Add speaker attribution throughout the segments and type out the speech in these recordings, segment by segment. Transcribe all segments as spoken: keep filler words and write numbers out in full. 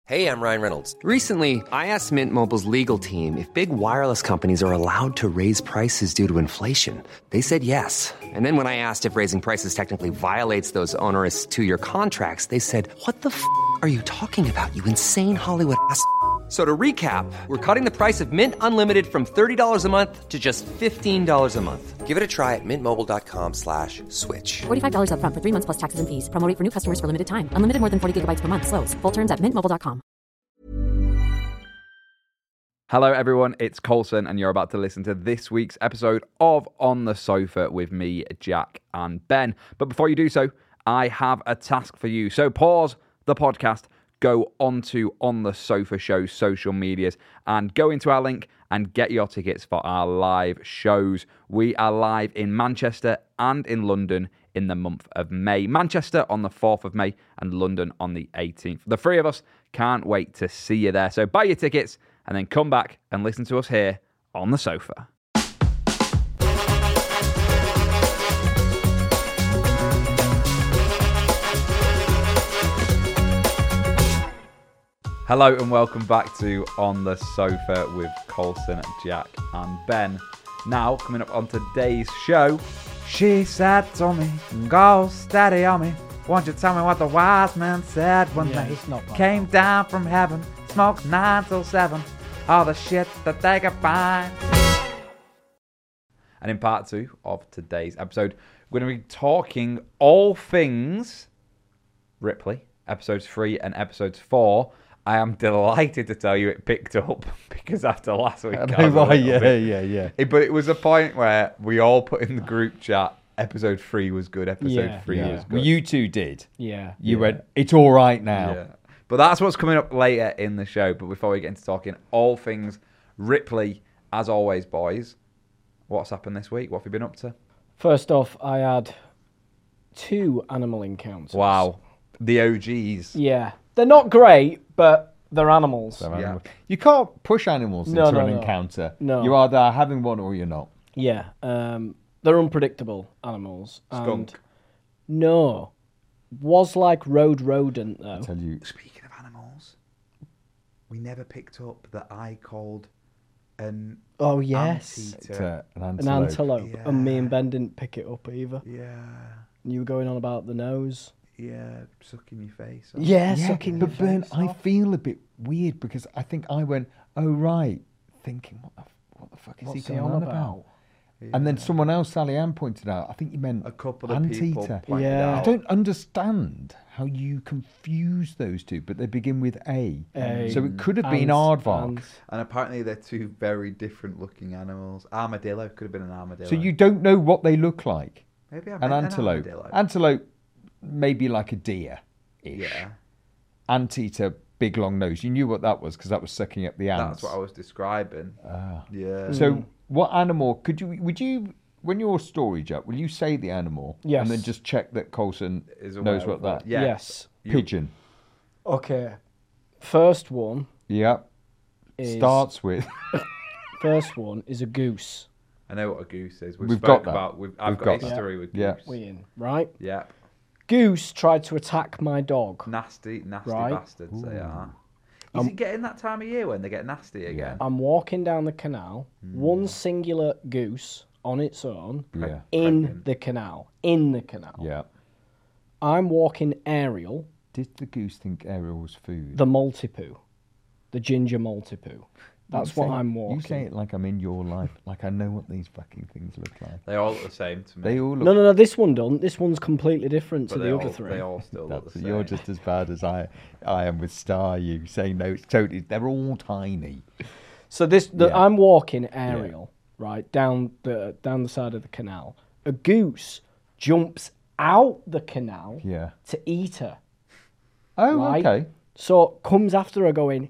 Speaker 1: Hey, I'm Ryan Reynolds.
Speaker 2: Recently, I asked Mint Mobile's legal team if big wireless companies are allowed to raise prices due to inflation. They said yes. And then when I asked if raising prices technically violates those onerous two-year contracts, they said, what the f*** are you talking about, you insane Hollywood ass f- So to recap, we're cutting the price of Mint Unlimited from thirty dollars a month to just fifteen dollars a month.
Speaker 1: Give it a try at mintmobile.com slash switch.
Speaker 3: forty-five dollars up front for three months plus taxes and fees. Promo rate for new customers for limited time. Unlimited more than forty gigabytes per month. Slows full terms at mint mobile dot com.
Speaker 4: Hello everyone, it's Colson and you're about to listen to this week's episode of On the Sofa with me, Jack and Ben. But before you do so, I have a task for you. So pause the podcast, go onto On the Sofa Show's social medias and go into our link and get your tickets for our live shows. We are live in Manchester and in London in the month of May. Manchester on the fourth of May and London on the eighteenth. The three of us can't wait to see you there. So buy your tickets and then come back and listen to us here on the sofa. Hello and welcome back to On the Sofa with Colson, Jack and Ben. Now, coming up on today's show, she said to me, go steady on me. Won't you tell me what the wise man said when
Speaker 5: yeah,
Speaker 4: they came down from heaven, smoked nine till seven, all the shit that they could find. And in part two of today's episode, we're going to be talking all things Ripley, episodes three and episodes four. I am delighted to tell you it picked up because after last week, I
Speaker 5: know, right, yeah, bit, yeah, yeah.
Speaker 4: It, but it was a point where we all put in the group chat, episode three was good, episode
Speaker 5: yeah,
Speaker 4: three
Speaker 5: yeah.
Speaker 4: was good.
Speaker 5: Well, you two did.
Speaker 3: Yeah.
Speaker 5: You
Speaker 4: yeah.
Speaker 5: went, it's all right now.
Speaker 4: Yeah. But that's what's coming up later in the show. But before we get into talking all things Ripley, as always, boys, what's happened this week? What have you been up to?
Speaker 6: First off, I had two animal encounters.
Speaker 4: Wow. The O Gs.
Speaker 6: Yeah. They're not great, but they're animals.
Speaker 5: They're
Speaker 4: Yeah.
Speaker 5: animals. You can't push animals
Speaker 6: No,
Speaker 5: into
Speaker 6: no,
Speaker 5: an
Speaker 6: no.
Speaker 5: encounter.
Speaker 6: No.
Speaker 5: You're either having one or you're not.
Speaker 6: Yeah. Um, they're unpredictable animals.
Speaker 4: Skunk.
Speaker 6: And no. Was like road rodent, though.
Speaker 5: I tell you.
Speaker 4: Speaking of animals, we never picked up that I called an
Speaker 6: Oh, yes.
Speaker 5: It's
Speaker 4: anteater.
Speaker 5: a, an
Speaker 6: An
Speaker 5: antelope.
Speaker 6: antelope.
Speaker 4: Yeah.
Speaker 6: And me and Ben didn't pick it up either.
Speaker 4: Yeah.
Speaker 6: You were going on about the nose.
Speaker 4: Yeah, sucking your face off.
Speaker 6: Yeah,
Speaker 5: Yeah,
Speaker 6: sucking
Speaker 5: but
Speaker 6: your
Speaker 5: Ben,
Speaker 6: face
Speaker 5: I
Speaker 6: off.
Speaker 5: feel a bit weird because I think I went, oh, right, thinking, what the, what the fuck is
Speaker 6: What's
Speaker 5: he
Speaker 6: he
Speaker 5: going
Speaker 6: on
Speaker 5: on about?
Speaker 4: Yeah.
Speaker 5: And then someone else, Sally Ann, pointed out, I think you meant
Speaker 4: A couple of people
Speaker 5: anteater.
Speaker 4: pointed
Speaker 6: Yeah.
Speaker 5: I
Speaker 4: out.
Speaker 5: don't understand how you confuse those two, but they begin with A.
Speaker 6: A.
Speaker 5: So it could have been
Speaker 6: Ants,
Speaker 5: aardvark.
Speaker 6: ants.
Speaker 4: And apparently they're two very different looking animals. Armadillo could have been an armadillo.
Speaker 5: So you don't know what they look like.
Speaker 4: Maybe I
Speaker 5: An
Speaker 4: meant
Speaker 5: antelope.
Speaker 4: armadillo.
Speaker 5: Antelope, maybe like a deer.
Speaker 4: Yeah.
Speaker 5: Anteater, big long nose. You knew what that was because that was sucking up the ants.
Speaker 4: That's what I was describing.
Speaker 5: Ah.
Speaker 4: Yeah.
Speaker 5: So what animal could you? Would you? When your story, Jack, will you say the animal?
Speaker 6: Yes.
Speaker 5: And then just check that Colson
Speaker 4: Is aware
Speaker 5: knows
Speaker 4: of
Speaker 5: what
Speaker 4: what-
Speaker 5: that.
Speaker 4: Yeah.
Speaker 6: Yes.
Speaker 4: You-
Speaker 5: Pigeon.
Speaker 6: Okay. First one
Speaker 5: Yep.
Speaker 6: is...
Speaker 5: Starts with.
Speaker 6: First one is a goose.
Speaker 4: I know what a goose is. We've,
Speaker 5: We've
Speaker 4: spoke
Speaker 5: got that.
Speaker 4: about. We've, I've
Speaker 5: We've
Speaker 4: got,
Speaker 5: got that.
Speaker 4: history with goose.
Speaker 5: Yeah.
Speaker 6: We in, right?
Speaker 4: Yeah.
Speaker 6: Goose tried to attack my dog.
Speaker 4: Nasty, nasty
Speaker 6: Right.
Speaker 4: bastards they are. Is
Speaker 6: Um,
Speaker 4: it getting that time of year when they get nasty again?
Speaker 6: I'm walking down the canal.
Speaker 5: Hmm.
Speaker 6: One singular goose on its own
Speaker 5: Yeah.
Speaker 6: in
Speaker 4: Pregnant.
Speaker 6: the canal. In the canal.
Speaker 5: Yeah.
Speaker 6: I'm walking Ariel,
Speaker 5: Did the goose think Ariel was food?
Speaker 6: the Maltipoo, the ginger Maltipoo. That's
Speaker 5: You
Speaker 6: what
Speaker 5: say-
Speaker 6: I'm walking.
Speaker 5: You say it like I'm in your life, like I know what these fucking things look like.
Speaker 4: They all look the same to me.
Speaker 5: They all look.
Speaker 6: No, no, no. This one don't. This one's completely different
Speaker 4: but
Speaker 6: to
Speaker 4: they
Speaker 6: the
Speaker 4: all,
Speaker 6: other three.
Speaker 4: They all still look
Speaker 5: That's,
Speaker 4: the same.
Speaker 5: you're just as bad as I, I am with Star. You saying no, it's totally. They're all tiny.
Speaker 6: So this, the,
Speaker 5: Yeah.
Speaker 6: I'm walking Ariel right down the down the side of the canal. A goose jumps out the canal
Speaker 5: Yeah.
Speaker 6: to eat her.
Speaker 5: Oh,
Speaker 6: Right.
Speaker 5: okay.
Speaker 6: So comes after her going.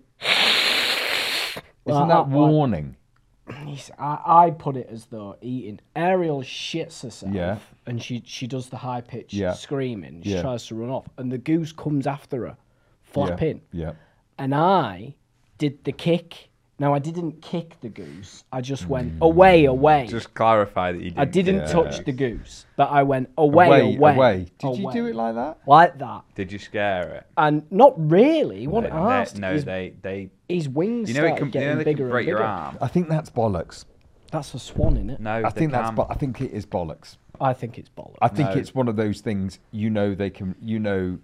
Speaker 5: Isn't
Speaker 6: Well,
Speaker 5: that
Speaker 6: I- I-
Speaker 5: warning?
Speaker 6: He's- I, I put it as though eating. Ariel shits herself,
Speaker 5: Yeah.
Speaker 6: and she she does the high pitched
Speaker 5: Yeah.
Speaker 6: screaming. She
Speaker 5: Yeah.
Speaker 6: tries to run off, and the goose comes after her, flapping.
Speaker 5: Yeah.
Speaker 6: And I did the kick Now, I didn't kick the goose. I just went away, away.
Speaker 4: Just clarify that you didn't.
Speaker 6: I didn't
Speaker 4: yeah.
Speaker 6: touch the goose, but I went away, away.
Speaker 5: away, away. Did
Speaker 6: away.
Speaker 5: you do it like that?
Speaker 6: Like that.
Speaker 4: Did you scare it?
Speaker 6: And not really. He wasn't
Speaker 4: They-
Speaker 6: asked.
Speaker 4: No,
Speaker 6: his,
Speaker 4: they, they.
Speaker 6: his wings
Speaker 4: You know, it
Speaker 6: started
Speaker 4: can, you
Speaker 6: getting
Speaker 4: know they
Speaker 6: bigger
Speaker 4: can break
Speaker 6: and bigger.
Speaker 4: your arm.
Speaker 5: I think that's bollocks.
Speaker 6: That's a swan, innit?
Speaker 4: No,
Speaker 5: I
Speaker 4: they
Speaker 5: think that's.
Speaker 4: can.
Speaker 5: Bo- I think it is bollocks.
Speaker 6: I think it's bollocks.
Speaker 5: I think
Speaker 4: No.
Speaker 5: it's one of those things. You know they can. You know,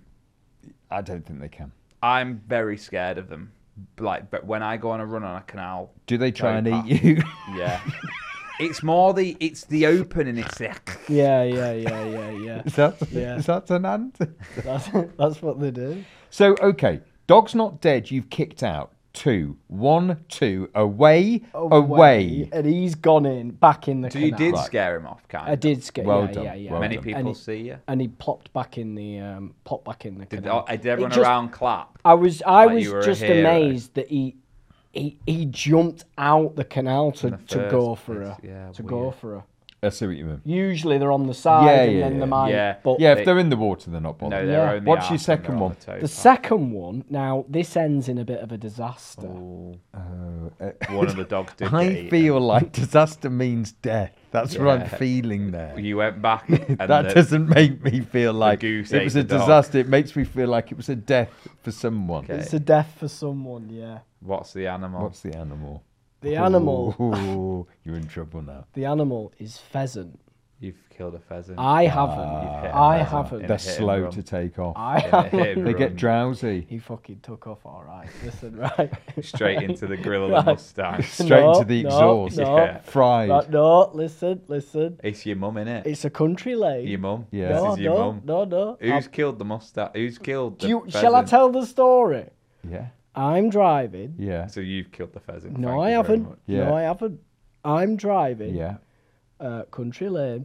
Speaker 5: I don't think they can.
Speaker 4: I'm very scared of them. Like, but when I go on a run on a canal,
Speaker 5: Do they try and
Speaker 4: Very
Speaker 5: eat you?
Speaker 4: yeah, it's more the it's the open and it's the.
Speaker 6: Yeah, yeah, yeah, yeah, yeah.
Speaker 5: Is that
Speaker 6: Yeah.
Speaker 5: is that an answer?
Speaker 6: That's, that's what they do.
Speaker 5: So okay, dog's not dead. You've kicked out. Two, one, two, away, away.
Speaker 6: And he's gone in, back in the
Speaker 4: So
Speaker 6: canal.
Speaker 4: you did
Speaker 5: Right.
Speaker 4: scare him off, kind
Speaker 6: I did scare.
Speaker 5: Well
Speaker 6: yeah,
Speaker 5: done,
Speaker 6: yeah, yeah.
Speaker 5: well
Speaker 4: Many
Speaker 5: done.
Speaker 4: people
Speaker 6: and he,
Speaker 4: see you.
Speaker 6: And he plopped back in the um, plopped back in the
Speaker 4: Did,
Speaker 6: canal.
Speaker 4: oh, did everyone
Speaker 6: It just-
Speaker 4: around clap?
Speaker 6: I was I
Speaker 4: Like
Speaker 6: was
Speaker 4: you were a
Speaker 6: just
Speaker 4: hero?
Speaker 6: amazed that he he he jumped out the canal to,
Speaker 4: In the
Speaker 6: to
Speaker 4: first
Speaker 6: go for
Speaker 4: place,
Speaker 6: her.
Speaker 4: yeah,
Speaker 6: to go
Speaker 4: weird.
Speaker 6: for her.
Speaker 5: I see what you mean.
Speaker 6: Usually they're on the side
Speaker 5: Yeah,
Speaker 6: and
Speaker 5: yeah,
Speaker 6: then
Speaker 5: yeah.
Speaker 6: they might.
Speaker 4: Yeah.
Speaker 6: But
Speaker 5: Yeah, if
Speaker 4: They-
Speaker 5: they're in the water, they're not bothered.
Speaker 4: No, they're
Speaker 6: Yeah.
Speaker 4: only
Speaker 5: What's
Speaker 4: arse
Speaker 5: your
Speaker 4: and
Speaker 5: second
Speaker 4: they're on
Speaker 5: one?
Speaker 4: the toe
Speaker 6: the
Speaker 4: part.
Speaker 6: second one, now this ends in a bit of a disaster.
Speaker 4: Ooh,
Speaker 5: Uh,
Speaker 4: one of the dogs did.
Speaker 5: I
Speaker 4: get eaten.
Speaker 5: feel like disaster means death. That's what I'm
Speaker 4: Yeah.
Speaker 5: feeling there.
Speaker 4: You went back. And
Speaker 5: that
Speaker 4: the,
Speaker 5: doesn't make me feel like
Speaker 4: goose
Speaker 5: it
Speaker 4: ate
Speaker 5: was a
Speaker 4: the dog.
Speaker 5: disaster. It makes me feel like it was a death for someone.
Speaker 4: Okay.
Speaker 6: It's a death for someone, yeah.
Speaker 4: What's the animal?
Speaker 5: What's the animal?
Speaker 6: The animal
Speaker 5: Ooh, you're in trouble now.
Speaker 6: the animal is pheasant.
Speaker 4: You've killed a pheasant.
Speaker 6: I haven't.
Speaker 4: You've hit a
Speaker 6: I
Speaker 4: pheasant
Speaker 6: haven't.
Speaker 4: in a
Speaker 5: They're
Speaker 4: hit and
Speaker 5: slow
Speaker 4: run.
Speaker 5: to take off.
Speaker 6: I
Speaker 4: In a hit
Speaker 6: haven't.
Speaker 4: and
Speaker 5: They get
Speaker 4: run.
Speaker 5: drowsy.
Speaker 6: He fucking took off all right. Listen, right.
Speaker 4: Straight into the grill of
Speaker 6: Right.
Speaker 4: the Mustang.
Speaker 5: Straight
Speaker 6: No,
Speaker 5: into the
Speaker 6: no,
Speaker 5: exhaust.
Speaker 6: no.
Speaker 4: Yeah.
Speaker 5: Fried.
Speaker 6: Right, no, listen, listen.
Speaker 4: It's your mum, innit?
Speaker 6: It's a country lane.
Speaker 4: Your mum.
Speaker 5: Yeah.
Speaker 4: This
Speaker 6: No,
Speaker 4: is your
Speaker 6: no,
Speaker 4: mum.
Speaker 6: no, no.
Speaker 4: Who's
Speaker 6: I'll-
Speaker 4: killed the Mustang? Who's killed the
Speaker 6: Do you,
Speaker 4: pheasant?
Speaker 6: shall I tell the story?
Speaker 5: Yeah.
Speaker 6: I'm driving.
Speaker 5: Yeah.
Speaker 6: Mm.
Speaker 4: So you've killed the pheasant.
Speaker 6: No,
Speaker 4: Thank
Speaker 6: I
Speaker 4: you very
Speaker 6: haven't.
Speaker 4: much.
Speaker 5: Yeah.
Speaker 6: No, I haven't. I'm driving.
Speaker 5: Yeah.
Speaker 6: Uh, country lane,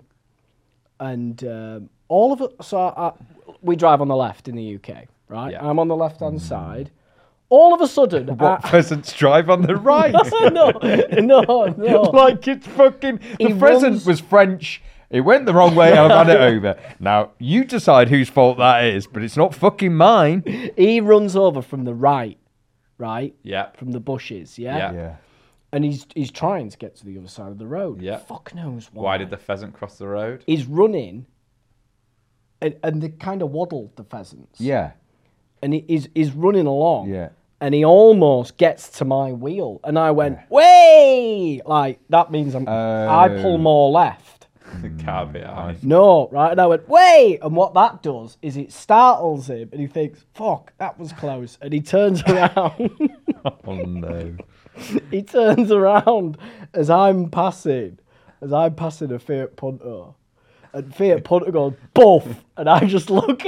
Speaker 6: and um, all of it. So I, we drive on the left in the U K, right?
Speaker 4: Yeah.
Speaker 6: I'm on the left-hand side. All of a sudden,
Speaker 5: What
Speaker 6: I,
Speaker 5: pheasants drive on the right?
Speaker 6: no, no, no.
Speaker 5: like it's fucking.
Speaker 6: He
Speaker 5: The pheasant
Speaker 6: runs-
Speaker 5: was French. It went the wrong way. I've had it over. Now you decide whose fault that is, but it's not fucking mine.
Speaker 6: He runs over from the right, right?
Speaker 4: Yeah.
Speaker 6: From the bushes, yeah.
Speaker 4: Yeah.
Speaker 5: Yeah.
Speaker 6: And he's he's trying to get to the other side of the road.
Speaker 4: Yeah.
Speaker 6: Fuck knows why.
Speaker 4: Why did the pheasant cross the road?
Speaker 6: He's running, and, and they kind of waddled the pheasants.
Speaker 5: Yeah.
Speaker 6: And he, he's he's running along.
Speaker 5: Yeah.
Speaker 6: And he almost gets to my wheel, and I went, "Way!" Like that means I'm. I pull
Speaker 5: Oh.
Speaker 6: more left.
Speaker 4: The caveat. on it.
Speaker 6: No, right? And I went, "Way!" And what that does is it startles him, and he thinks, "Fuck, that was close." And he turns around.
Speaker 5: Oh no.
Speaker 6: He turns around as I'm passing, as I'm passing a Fiat Punto, and Fiat Punto goes buff, and I just look,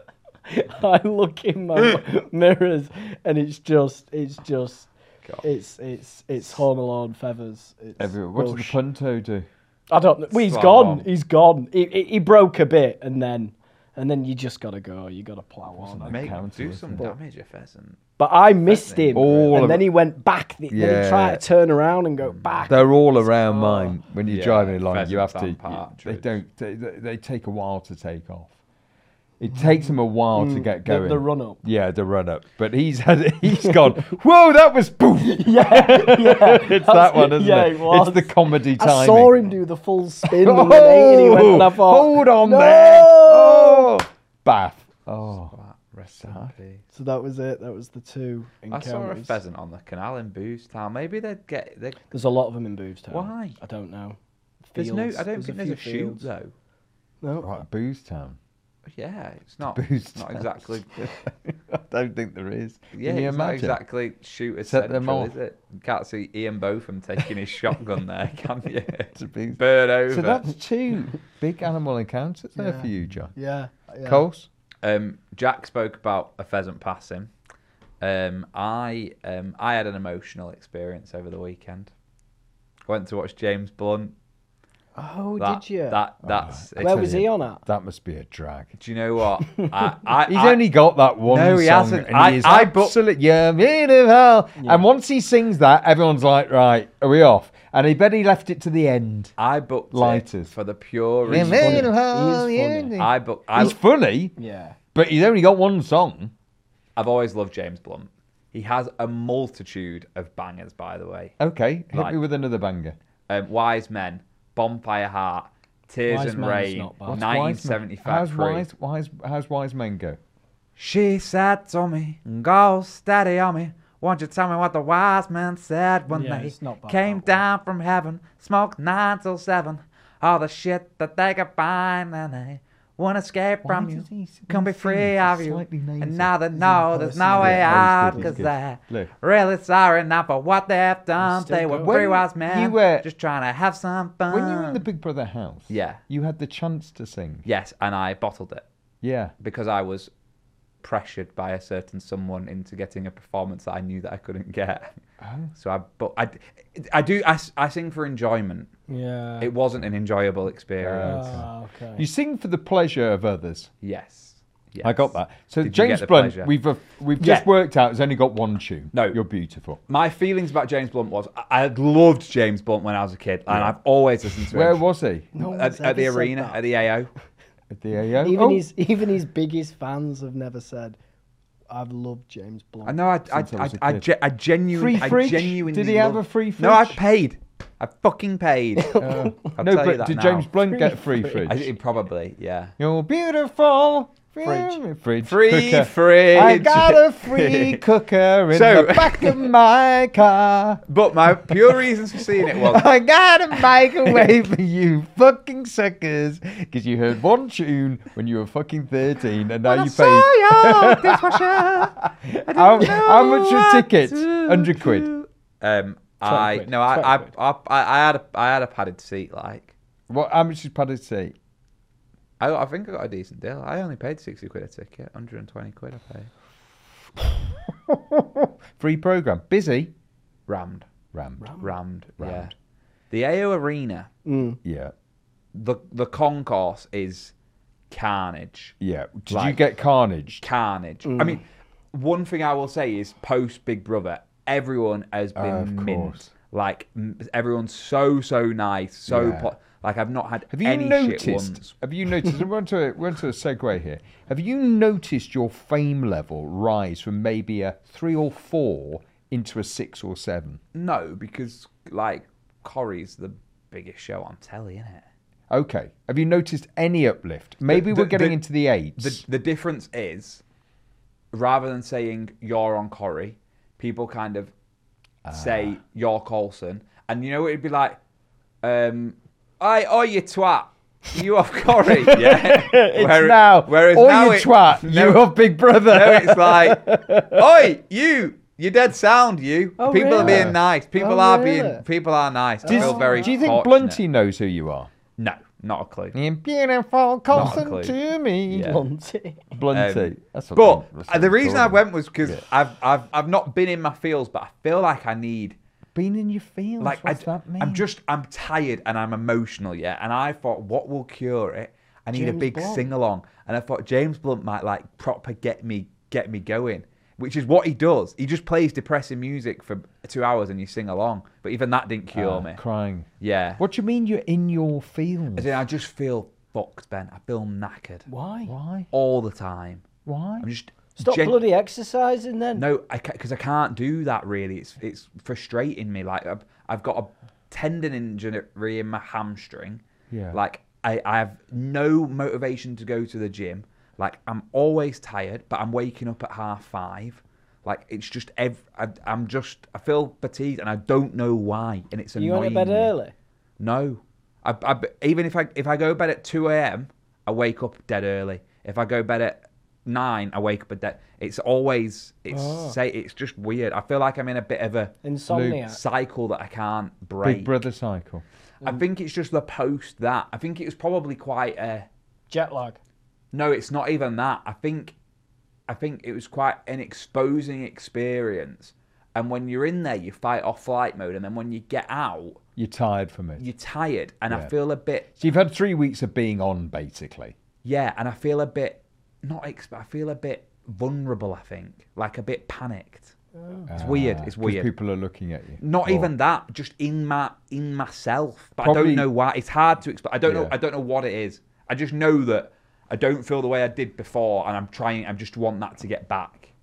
Speaker 6: I look in my mirrors, and it's just, it's just,
Speaker 4: God.
Speaker 6: it's it's it's Home Alone feathers. It's
Speaker 5: Everyone, what did the
Speaker 6: bullsh-
Speaker 5: punto do?
Speaker 6: I don't know. Well, he's
Speaker 4: Slam
Speaker 6: gone.
Speaker 4: on.
Speaker 6: He's gone. He, he he broke a bit, and then and then you just gotta go. You gotta plow on.
Speaker 4: Make
Speaker 5: counter,
Speaker 4: do
Speaker 5: isn't
Speaker 4: some
Speaker 5: it?
Speaker 4: damage, a pheasant.
Speaker 6: But I missed him,
Speaker 5: All
Speaker 6: and
Speaker 5: of
Speaker 6: then
Speaker 5: it.
Speaker 6: he went back. Then
Speaker 5: Yeah.
Speaker 6: he tried to turn around and go back.
Speaker 5: They're all around mine. When you're
Speaker 4: Yeah,
Speaker 5: driving along, you have
Speaker 4: pheasants
Speaker 5: to.
Speaker 4: and
Speaker 5: you- They
Speaker 4: partridge.
Speaker 5: don't. They, they they take a while to take off. It takes them a while to get
Speaker 6: the-
Speaker 5: going.
Speaker 6: the run up.
Speaker 5: Yeah, the run up. But he's had. He's gone. Whoa! That was poof.
Speaker 6: yeah, yeah.
Speaker 5: It's that one, isn't
Speaker 6: yeah,
Speaker 5: it?
Speaker 6: it was.
Speaker 5: It's the comedy timing.
Speaker 6: I saw him do the full spin and then eight, and he went, and I thought,
Speaker 5: hold on
Speaker 6: no!
Speaker 5: there. Oh, bath. Oh,
Speaker 4: Rest in peace.
Speaker 6: So that was it. That was the two
Speaker 4: I
Speaker 6: encounters.
Speaker 4: saw a pheasant on the canal in Booztown. Maybe they'd get. They'd,
Speaker 6: There's a lot of them in Booztown.
Speaker 4: Why?
Speaker 6: I don't know.
Speaker 4: there's no.
Speaker 6: Fields.
Speaker 4: I don't think
Speaker 6: a
Speaker 4: there's a
Speaker 6: few
Speaker 4: shoot
Speaker 6: fields.
Speaker 4: though.
Speaker 6: No.
Speaker 5: right, Booze Town.
Speaker 4: Yeah, it's not.
Speaker 5: Booze
Speaker 4: Not
Speaker 5: Town.
Speaker 4: exactly.
Speaker 5: I don't think there is.
Speaker 4: Yeah,
Speaker 5: Can you
Speaker 4: it's not
Speaker 5: imagine?
Speaker 4: exactly shooter
Speaker 5: Set them
Speaker 4: central,
Speaker 5: off.
Speaker 4: is it? You can't see Ian Botham taking his shotgun there, can you?
Speaker 5: It's a big-
Speaker 4: Bird over.
Speaker 5: So that's two big animal encounters there for you, John.
Speaker 6: Yeah. yeah.
Speaker 5: Coles?
Speaker 4: Um, Jack spoke about a pheasant passing. Um, I um, I had an emotional experience over the weekend. I went to watch James Blunt.
Speaker 6: Oh,
Speaker 4: That,
Speaker 6: did you?
Speaker 4: That that's.
Speaker 6: Where was he on at?
Speaker 5: That must be a drag.
Speaker 4: Do you know what? I, I,
Speaker 5: He's
Speaker 4: I,
Speaker 5: only got that one
Speaker 4: No, he
Speaker 5: song,
Speaker 4: hasn't.
Speaker 5: and
Speaker 4: I-
Speaker 5: he is
Speaker 4: I booked-
Speaker 5: absolute, yeah, man of hell. And once he sings that, everyone's like, right, are we off? And he bet he left it to the end.
Speaker 4: I booked
Speaker 5: Lighters.
Speaker 4: it for the pure
Speaker 5: Yeah,
Speaker 4: reason.
Speaker 5: man of hell,
Speaker 6: He is
Speaker 5: yeah.
Speaker 6: funny.
Speaker 4: I booked. I,
Speaker 5: He's funny,
Speaker 6: Yeah.
Speaker 5: but he's only got one song.
Speaker 4: I've always loved James Blunt. He has a multitude of bangers, by the way.
Speaker 5: Okay, hit
Speaker 4: Like-
Speaker 5: me with another banger.
Speaker 4: Um, Wise Men, Bonfire Heart, Tears
Speaker 6: Wise
Speaker 4: and
Speaker 6: Men's
Speaker 4: Rain,
Speaker 6: not bad.
Speaker 5: What's
Speaker 4: nineteen
Speaker 5: Wise Men?
Speaker 4: seventy-five.
Speaker 5: How's wise, wise, how's wise men go?
Speaker 4: She said to me, go steady on me. Won't you tell me what the wise men said when
Speaker 6: Yeah,
Speaker 4: they
Speaker 6: it's not bad,
Speaker 4: came
Speaker 6: that one.
Speaker 4: down from heaven, smoked nine till seven, all the shit that they could find, and they won't escape
Speaker 5: Why
Speaker 4: from you,
Speaker 5: does he s-
Speaker 4: can be
Speaker 5: sing
Speaker 4: free
Speaker 5: so
Speaker 4: of you,
Speaker 5: slightly nasal?
Speaker 4: and now they know there's no way
Speaker 5: Yeah,
Speaker 4: out,
Speaker 5: he's good,
Speaker 4: because
Speaker 5: he's good.
Speaker 4: they're
Speaker 5: Look.
Speaker 4: really sorry now for what they've done.
Speaker 6: still
Speaker 4: They were
Speaker 6: going.
Speaker 4: three
Speaker 5: When
Speaker 4: wise men,
Speaker 5: you were-
Speaker 4: just trying to have some fun.
Speaker 5: When you were in the Big Brother house,
Speaker 4: Yeah.
Speaker 5: you had the chance to sing.
Speaker 4: Yes, and I bottled it.
Speaker 5: Yeah.
Speaker 4: Because I was pressured by a certain someone into getting a performance that I knew that I couldn't get.
Speaker 5: Oh.
Speaker 4: So I, but I, I do, I, s- I sing for enjoyment.
Speaker 6: Yeah.
Speaker 4: It wasn't an enjoyable experience.
Speaker 6: Ah, okay.
Speaker 5: You sing for the pleasure of others.
Speaker 4: Yes. yes.
Speaker 5: I got that. So
Speaker 4: Did you
Speaker 5: James
Speaker 4: get the
Speaker 5: Blunt,
Speaker 4: pleasure?
Speaker 5: we've uh, we've just
Speaker 4: Yeah.
Speaker 5: worked out, has only got one tune.
Speaker 4: No.
Speaker 5: You're beautiful.
Speaker 4: My feelings about James Blunt was I, I loved James Blunt when I was a kid, and I've always listened to
Speaker 5: Where
Speaker 4: him.
Speaker 5: was he?
Speaker 6: No
Speaker 4: at,
Speaker 6: one's
Speaker 4: at the
Speaker 6: ever said
Speaker 4: arena,
Speaker 6: that.
Speaker 4: at the A O.
Speaker 5: At the A O?
Speaker 6: Even
Speaker 5: Oh,
Speaker 6: his even his biggest fans have never said, "I've loved James Blunt."
Speaker 4: I know. I, I,
Speaker 5: Since I
Speaker 4: I,
Speaker 5: was a
Speaker 4: I,
Speaker 5: kid.
Speaker 4: ge- I genuinely,
Speaker 5: Free
Speaker 4: I
Speaker 5: fridge?
Speaker 4: genuinely.
Speaker 5: Did he have
Speaker 4: loved-
Speaker 5: a free
Speaker 4: No, I
Speaker 5: fridge?
Speaker 4: paid. I fucking paid.
Speaker 5: Uh,
Speaker 4: I'll
Speaker 5: no,
Speaker 4: tell you
Speaker 5: but
Speaker 4: that
Speaker 5: did
Speaker 4: now.
Speaker 5: James Blunt get a free
Speaker 6: fridge.
Speaker 5: fridge?
Speaker 4: I, it probably, yeah.
Speaker 5: You're beautiful.
Speaker 6: Fridge.
Speaker 5: Fridge.
Speaker 4: Free
Speaker 5: cooker.
Speaker 4: fridge.
Speaker 5: I got a free cooker in
Speaker 4: So-
Speaker 5: the back of my car.
Speaker 4: But my pure reasons for seeing it was
Speaker 5: I got a microwave for you fucking suckers. Because you heard one tune when you were fucking thirteen and now you paid. How, how much your ticket? one hundred quid.
Speaker 4: Um, I
Speaker 6: quid,
Speaker 4: no, I I,
Speaker 6: twenty
Speaker 4: I I I had a I had a padded seat. Like
Speaker 5: What? How much is padded seat?
Speaker 4: I I think I got a decent deal. I only paid sixty quid a ticket, one hundred and twenty quid I paid.
Speaker 5: Free program. Busy.
Speaker 4: Rammed,
Speaker 5: Rammed.
Speaker 4: rammed, yeah.
Speaker 5: Rammed.
Speaker 4: The A O Arena,
Speaker 5: Yeah.
Speaker 4: the the concourse is carnage.
Speaker 5: Yeah. Did you
Speaker 4: Like-
Speaker 5: get carnage?
Speaker 4: Carnage. I mean, one thing I will say is post Big Brother, everyone has been
Speaker 5: Of
Speaker 4: mint.
Speaker 5: course.
Speaker 4: Like m- everyone's so so nice, so
Speaker 5: Yeah.
Speaker 4: po- like I've not had
Speaker 5: Have you
Speaker 4: any
Speaker 5: noticed?
Speaker 4: shit once.
Speaker 5: Have you noticed? we're onto a, we're onto a segue here. Have you noticed your fame level rise from maybe a three or four into a six or seven?
Speaker 4: No, because like Corrie's the biggest show on telly, isn't it?
Speaker 5: Okay. Have you noticed any uplift? Maybe
Speaker 4: the-
Speaker 5: we're getting
Speaker 4: the-
Speaker 5: into the eights.
Speaker 4: The the difference is, rather than saying you're on Corrie, people kind of say
Speaker 5: Ah.
Speaker 4: you're Coulson, and you know it'd be like, um, "I oh you twat, you off Corrie." Yeah,
Speaker 5: it's
Speaker 4: Whereas-
Speaker 5: now.
Speaker 4: Whereas
Speaker 5: Oi,
Speaker 4: now
Speaker 5: you
Speaker 4: it-
Speaker 5: twat.
Speaker 4: no,
Speaker 5: You off Big Brother.
Speaker 4: no, it's like, "Oi, you." You're dead sound, you.
Speaker 6: Oh,
Speaker 4: people are
Speaker 6: really?
Speaker 4: being nice. People
Speaker 6: Oh,
Speaker 4: are
Speaker 6: really?
Speaker 4: being. People are nice. I
Speaker 5: do,
Speaker 4: feel very.
Speaker 5: do you think
Speaker 4: fortunate.
Speaker 5: Blunty knows who you are?
Speaker 4: No, not a clue.
Speaker 5: You're beautiful, Coulson
Speaker 4: clue.
Speaker 5: to me.
Speaker 4: Yeah.
Speaker 6: Blunty.
Speaker 5: Blunty.
Speaker 4: Um,
Speaker 5: That's what
Speaker 4: But
Speaker 5: they- that's
Speaker 4: uh,
Speaker 5: what
Speaker 4: the
Speaker 5: they
Speaker 4: reason
Speaker 5: call
Speaker 4: I
Speaker 5: them.
Speaker 4: went was because
Speaker 5: Yeah.
Speaker 4: I've I've I've not been in my feels, but I feel like I need
Speaker 5: Being in your feels.
Speaker 4: like I,
Speaker 5: What's that mean?
Speaker 4: I'm just I'm tired and I'm emotional, yeah. And I thought, what will cure it? I need a
Speaker 6: James
Speaker 4: big
Speaker 6: Blunt.
Speaker 4: sing along, and I thought James Blunt might like proper get me get me going, which is what he does. He just plays depressing music for two hours and you sing along. But even that didn't cure
Speaker 5: Ah,
Speaker 4: me.
Speaker 5: crying.
Speaker 4: Yeah.
Speaker 5: What do you mean you're in your feels?
Speaker 4: As in, I just feel fucked, Ben. I feel knackered
Speaker 6: Why?
Speaker 5: Why?
Speaker 4: all the time.
Speaker 5: Why?
Speaker 4: I'm just
Speaker 6: Stop
Speaker 4: gen-
Speaker 6: bloody exercising then.
Speaker 4: No, I because I can't do that really. It's it's frustrating me. Like I've, I've got a tendon injury in my hamstring.
Speaker 5: Yeah.
Speaker 4: Like I, I have no motivation to go to the gym. Like I'm always tired, but I'm waking up at half five. Like it's just ev- I, I'm just I feel fatigued and I don't know why. And it's
Speaker 6: Are you
Speaker 4: annoying
Speaker 6: on at bed
Speaker 4: me.
Speaker 6: early?
Speaker 4: No, I, I, even if I if I go to bed at two a.m, I wake up dead early. If I go to bed at nine, I wake up at dead. It's always it's
Speaker 6: Oh.
Speaker 4: say it's just weird. I feel like I'm in a bit of a
Speaker 6: Insomnia.
Speaker 4: cycle that I can't break.
Speaker 5: Big Brother cycle.
Speaker 4: I think it's just the post that. I think it was probably quite a.
Speaker 6: Jet lag.
Speaker 4: No, it's not even that. I think, I think it was quite an exposing experience. And when you're in there, you fight off flight mode, and then when you get out,
Speaker 5: You're tired from it.
Speaker 4: you're tired, and
Speaker 5: Yeah.
Speaker 4: I feel a bit.
Speaker 5: So you've had three weeks of being on, basically.
Speaker 4: Yeah, and I feel a bit not. Ex- I feel a bit vulnerable. I think, like a bit panicked. It's weird.
Speaker 5: Ah,
Speaker 4: It's
Speaker 5: 'cause
Speaker 4: weird.
Speaker 5: people are looking at you.
Speaker 4: Not
Speaker 5: Or-
Speaker 4: even that. Just in my in myself. But I
Speaker 5: Probably-
Speaker 4: don't know why. It's hard to explain. I don't know.
Speaker 5: Yeah.
Speaker 4: I don't know what it is. I just know that I don't feel the way I did before, and I'm trying. I just want that to get back.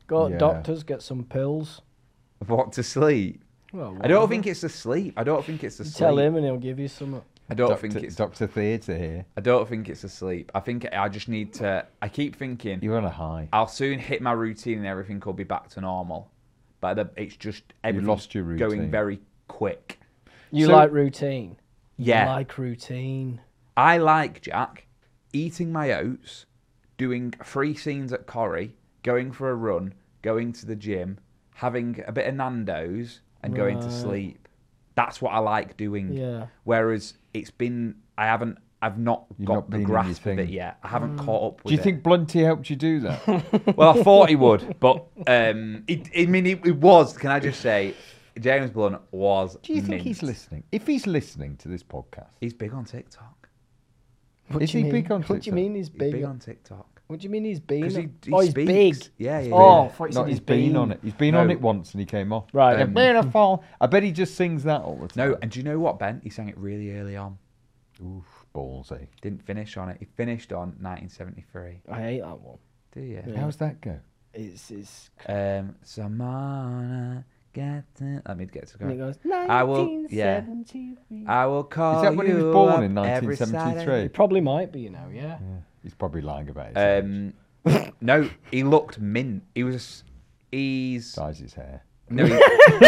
Speaker 6: Go to
Speaker 5: Yeah.
Speaker 6: doctors, get some pills.
Speaker 4: What, to sleep?
Speaker 6: Well,
Speaker 4: I don't
Speaker 6: whatever.
Speaker 4: think it's the sleep. I don't think it's the
Speaker 6: You
Speaker 4: sleep.
Speaker 6: tell him and he'll give you some.
Speaker 4: I don't
Speaker 5: Doctor,
Speaker 4: think it's.
Speaker 5: Doctor Theatre here.
Speaker 4: I don't think it's asleep. I think I just need to. I keep thinking
Speaker 5: You're on a high.
Speaker 4: I'll soon hit my routine and everything will be back to normal. But the, it's just everything's
Speaker 5: lost your
Speaker 4: going
Speaker 5: routine.
Speaker 4: very quick.
Speaker 6: You
Speaker 5: So-
Speaker 6: like routine.
Speaker 4: Yeah.
Speaker 6: You like routine.
Speaker 4: I like, Jack, eating my oats, doing three scenes at Corrie, going for a run, going to the gym, having a bit of Nando's, and going to
Speaker 6: Right.
Speaker 4: sleep. That's what I like doing.
Speaker 6: Yeah.
Speaker 4: Whereas it's been, I haven't, I've not
Speaker 5: You've
Speaker 4: got
Speaker 5: not
Speaker 4: the
Speaker 5: been in your
Speaker 4: grasp of it
Speaker 5: thing.
Speaker 4: yet. I haven't
Speaker 6: Mm.
Speaker 4: caught up with
Speaker 5: Do you
Speaker 4: it.
Speaker 5: think Blunty helped you do that?
Speaker 4: Well, I thought he would, but um, it, I mean, it, it was. Can I just say, James Blunt was.
Speaker 5: Do you think
Speaker 4: mint.
Speaker 5: he's listening? If he's listening to this podcast,
Speaker 4: He's big on TikTok.
Speaker 6: What
Speaker 5: Is
Speaker 6: do you
Speaker 5: he
Speaker 6: mean?
Speaker 5: big on
Speaker 6: What do you
Speaker 5: TikTok?
Speaker 6: mean he's
Speaker 4: He's
Speaker 6: big?
Speaker 4: big on TikTok.
Speaker 6: What do you mean he's been?
Speaker 4: Because he,
Speaker 6: on-
Speaker 4: he
Speaker 6: oh, he's
Speaker 4: speaks.
Speaker 6: big.
Speaker 4: Yeah, yeah.
Speaker 6: Oh,
Speaker 4: yeah.
Speaker 6: I thought you
Speaker 5: no,
Speaker 6: said
Speaker 5: he's
Speaker 6: he's
Speaker 5: been
Speaker 6: been
Speaker 5: on it. He's been on
Speaker 4: No.
Speaker 5: it once and he came off.
Speaker 6: Right.
Speaker 5: Um, beautiful. I bet he just sings that all the time.
Speaker 4: No, and do you know what, Ben? He sang it really early on.
Speaker 5: Oof, ballsy.
Speaker 4: Didn't finish on it. He finished on nineteen seventy-three.
Speaker 6: I hate that one.
Speaker 4: Do you?
Speaker 5: How's that go?
Speaker 6: It's it's.
Speaker 4: Um, someone get to... Let me get to
Speaker 6: And it
Speaker 4: go.
Speaker 6: goes.
Speaker 4: I will... Yeah. I will call
Speaker 5: Is that when he was
Speaker 4: you
Speaker 5: born
Speaker 4: up
Speaker 5: in
Speaker 4: every
Speaker 5: nineteen seventy-three?
Speaker 4: Saturday.
Speaker 6: It probably might be, you know. Yeah.
Speaker 5: Yeah, he's probably lying about his age.
Speaker 4: Um, no, he looked mint. He was... He's...
Speaker 5: Dyes his hair.
Speaker 4: No, he,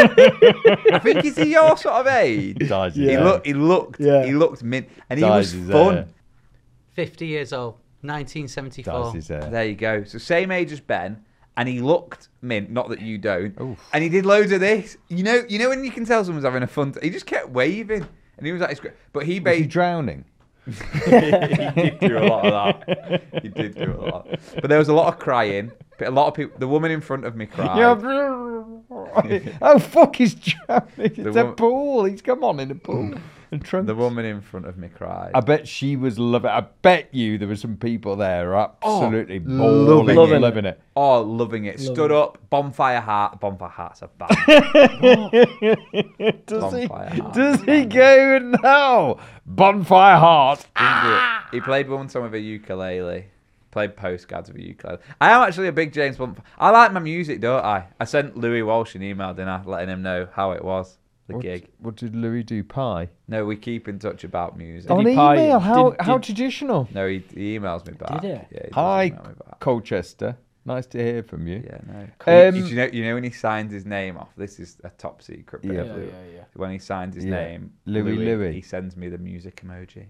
Speaker 4: I think he's your sort of age.
Speaker 5: Dyes his
Speaker 4: He
Speaker 5: hair.
Speaker 4: looked, he looked,
Speaker 6: Yeah.
Speaker 4: he looked mint, and he
Speaker 5: Dyes
Speaker 4: was
Speaker 5: his
Speaker 4: fun.
Speaker 5: hair.
Speaker 7: fifty years old, nineteen seventy-four.
Speaker 5: Dyes his hair.
Speaker 4: There you go. So same age as Ben, and he looked mint. Not that you don't.
Speaker 5: Oof.
Speaker 4: And he did loads of this. You know, you know when you can tell someone's having a fun. T- he just kept waving, and he was like, it's great. But he
Speaker 5: Was he
Speaker 4: made.
Speaker 5: drowning?
Speaker 4: he did do a lot of that. He did do a lot. But there was a lot of crying. But a lot of people. The woman in front of me cried.
Speaker 5: oh, fuck, he's drowning. It's
Speaker 4: The
Speaker 5: a
Speaker 4: wo-
Speaker 5: pool. He's come on in a pool. And trunks.
Speaker 4: The woman in front of me cried.
Speaker 5: I bet she was loving it. I bet you there were some people there who are absolutely
Speaker 4: loving
Speaker 5: bawling,
Speaker 6: it.
Speaker 5: and loving it.
Speaker 4: Oh, loving it. Stood up. Bonfire Heart. Bonfire Heart's a band.
Speaker 5: Does he,
Speaker 4: Bonfire Heart.
Speaker 5: does he go now? Bonfire Heart.
Speaker 4: He, he played one song with a ukulele. Played postcards with a ukulele. I am actually a big James Blunt fan. I like my music, don't I? I sent Louis Walsh an email, didn't I? Letting him know how it was, the
Speaker 5: What,
Speaker 4: gig.
Speaker 5: what did Louis do? Pie?
Speaker 4: No, we keep in touch about music.
Speaker 5: On
Speaker 6: he pie you?
Speaker 5: email? How,
Speaker 6: Did-
Speaker 5: how
Speaker 6: did-
Speaker 5: traditional.
Speaker 4: No, he, he emails me back.
Speaker 6: Did he?
Speaker 4: Yeah, he does
Speaker 5: Hi,
Speaker 4: email me back.
Speaker 5: Colchester. Nice to hear from you.
Speaker 4: Yeah, no.
Speaker 5: Um,
Speaker 4: you, you know, you know when he signs his name off. This is a top secret. bit
Speaker 5: Yeah.
Speaker 4: of
Speaker 6: Yeah,
Speaker 4: Louis.
Speaker 6: yeah, yeah.
Speaker 4: When he signs his
Speaker 5: Yeah.
Speaker 4: name,
Speaker 5: Louis Louis.
Speaker 4: he sends me the music emoji.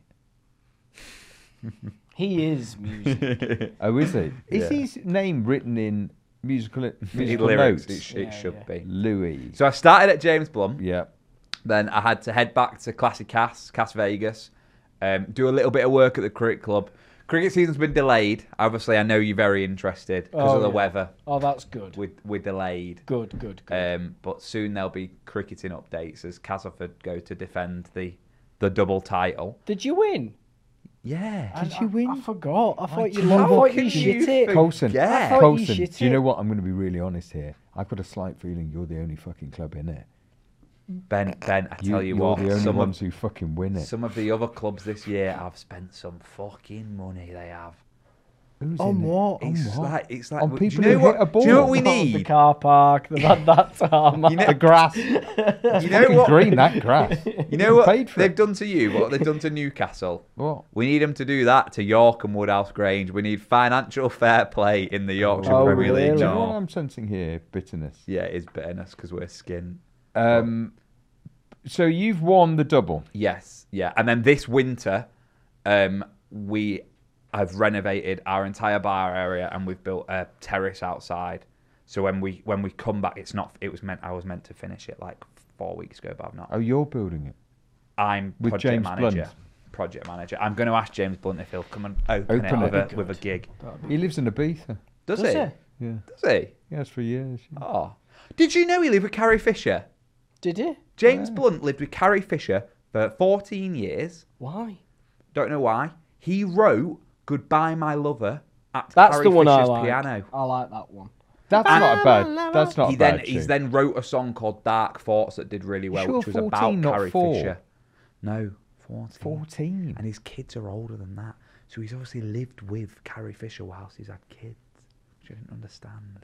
Speaker 6: He is music.
Speaker 5: Oh, is he? Is
Speaker 4: Yeah.
Speaker 5: his name written in musical, musical
Speaker 4: lyrics.
Speaker 5: notes?
Speaker 4: It, sh-
Speaker 6: Yeah,
Speaker 4: it should
Speaker 6: yeah.
Speaker 4: be.
Speaker 5: Louis.
Speaker 4: So I started at James Blunt.
Speaker 5: Yeah.
Speaker 4: Then I had to head back to Classic Cass, Cass Vegas, um, do a little bit of work at the cricket club. Cricket season's been delayed. Obviously, I know you're very interested because
Speaker 6: Oh,
Speaker 4: of the
Speaker 6: yeah.
Speaker 4: weather.
Speaker 6: Oh, that's good.
Speaker 4: We, we're delayed.
Speaker 6: Good, good, good.
Speaker 4: Um, but soon there'll be cricketing updates as Castleford go to defend the the double title.
Speaker 6: Did you win?
Speaker 4: Yeah.
Speaker 5: Did
Speaker 6: I-
Speaker 5: you
Speaker 6: I-
Speaker 5: win?
Speaker 6: I forgot. I thought you.
Speaker 5: do you know
Speaker 6: I
Speaker 5: what?
Speaker 6: thought you
Speaker 4: Can
Speaker 6: shit
Speaker 4: you
Speaker 6: it.
Speaker 4: forget?
Speaker 5: Colson,
Speaker 4: Yeah.
Speaker 6: I thought you
Speaker 5: Colson,
Speaker 6: shit
Speaker 5: do you know
Speaker 6: it.
Speaker 5: what? I'm going to be really honest here. I've got a slight feeling you're the only fucking club in it.
Speaker 4: Ben, Ben, I tell you,
Speaker 5: you're
Speaker 4: what,
Speaker 5: the only
Speaker 4: some
Speaker 5: ones
Speaker 4: of,
Speaker 5: who fucking win it.
Speaker 4: some of the other clubs this year have spent some fucking money. They have.
Speaker 5: Who's
Speaker 6: On
Speaker 5: in it?
Speaker 6: what? On
Speaker 4: It's
Speaker 6: what?
Speaker 4: like it's like.
Speaker 5: On
Speaker 4: do
Speaker 5: people
Speaker 4: you know
Speaker 5: who
Speaker 4: what?
Speaker 5: hit a
Speaker 4: Do you know what
Speaker 5: ball.
Speaker 4: we
Speaker 6: Oh, the
Speaker 4: need?
Speaker 6: car park. They've had that tarmac.
Speaker 4: You know-
Speaker 5: The grass.
Speaker 4: You
Speaker 5: Fucking
Speaker 4: know what?
Speaker 5: green, that grass.
Speaker 4: You know what
Speaker 5: Paid for
Speaker 4: they've
Speaker 5: it.
Speaker 4: done to you? What they've done to Newcastle?
Speaker 5: What?
Speaker 4: We need them to do that to York and Woodhouse Grange. We need financial fair play in the Yorkshire
Speaker 6: Oh,
Speaker 4: Premier League.
Speaker 6: really?
Speaker 5: Do you know what
Speaker 4: No.
Speaker 5: I'm sensing here? Bitterness.
Speaker 4: Yeah, it is bitterness because we're skin.
Speaker 5: Um, so you've won the double.
Speaker 4: Yes, yeah. And then this winter, um, we have renovated our entire bar area and we've built a terrace outside. So when we when we come back, it's not. It was meant. I was meant to finish it like four weeks ago, but I've not.
Speaker 5: Oh, you're building it.
Speaker 4: I'm
Speaker 5: With
Speaker 4: project
Speaker 5: James
Speaker 4: manager.
Speaker 5: Blunt.
Speaker 4: Project manager. I'm going to ask James Blunt if he'll come and open,
Speaker 5: Open
Speaker 4: it,
Speaker 5: it.
Speaker 4: with, a, with a gig.
Speaker 5: He lives in Ibiza.
Speaker 4: Does,
Speaker 6: Does
Speaker 4: he?
Speaker 6: he?
Speaker 5: Yeah.
Speaker 4: Does he?
Speaker 5: He has for years. yeah.
Speaker 4: Oh. Did you know he lived with Carrie Fisher?
Speaker 6: Did he?
Speaker 4: James Blunt lived with Carrie Fisher for fourteen years.
Speaker 6: Why?
Speaker 4: Don't know why. He wrote Goodbye My Lover at
Speaker 6: That's
Speaker 4: Carrie
Speaker 6: the one
Speaker 4: Fisher's
Speaker 6: I like.
Speaker 4: piano.
Speaker 6: I like that one.
Speaker 5: That's not a bad. That's not
Speaker 4: He
Speaker 5: a
Speaker 4: then
Speaker 5: bad
Speaker 4: he's
Speaker 5: tune.
Speaker 4: then wrote a song called Dark Thoughts that did really well,
Speaker 5: Sure,
Speaker 4: which was about
Speaker 5: fourteen, not
Speaker 4: Carrie
Speaker 5: four.
Speaker 4: Fisher. No, fourteen.
Speaker 5: fourteen.
Speaker 4: And his kids are older than that. So he's obviously lived with Carrie Fisher whilst he's had kids. Which I didn't understand.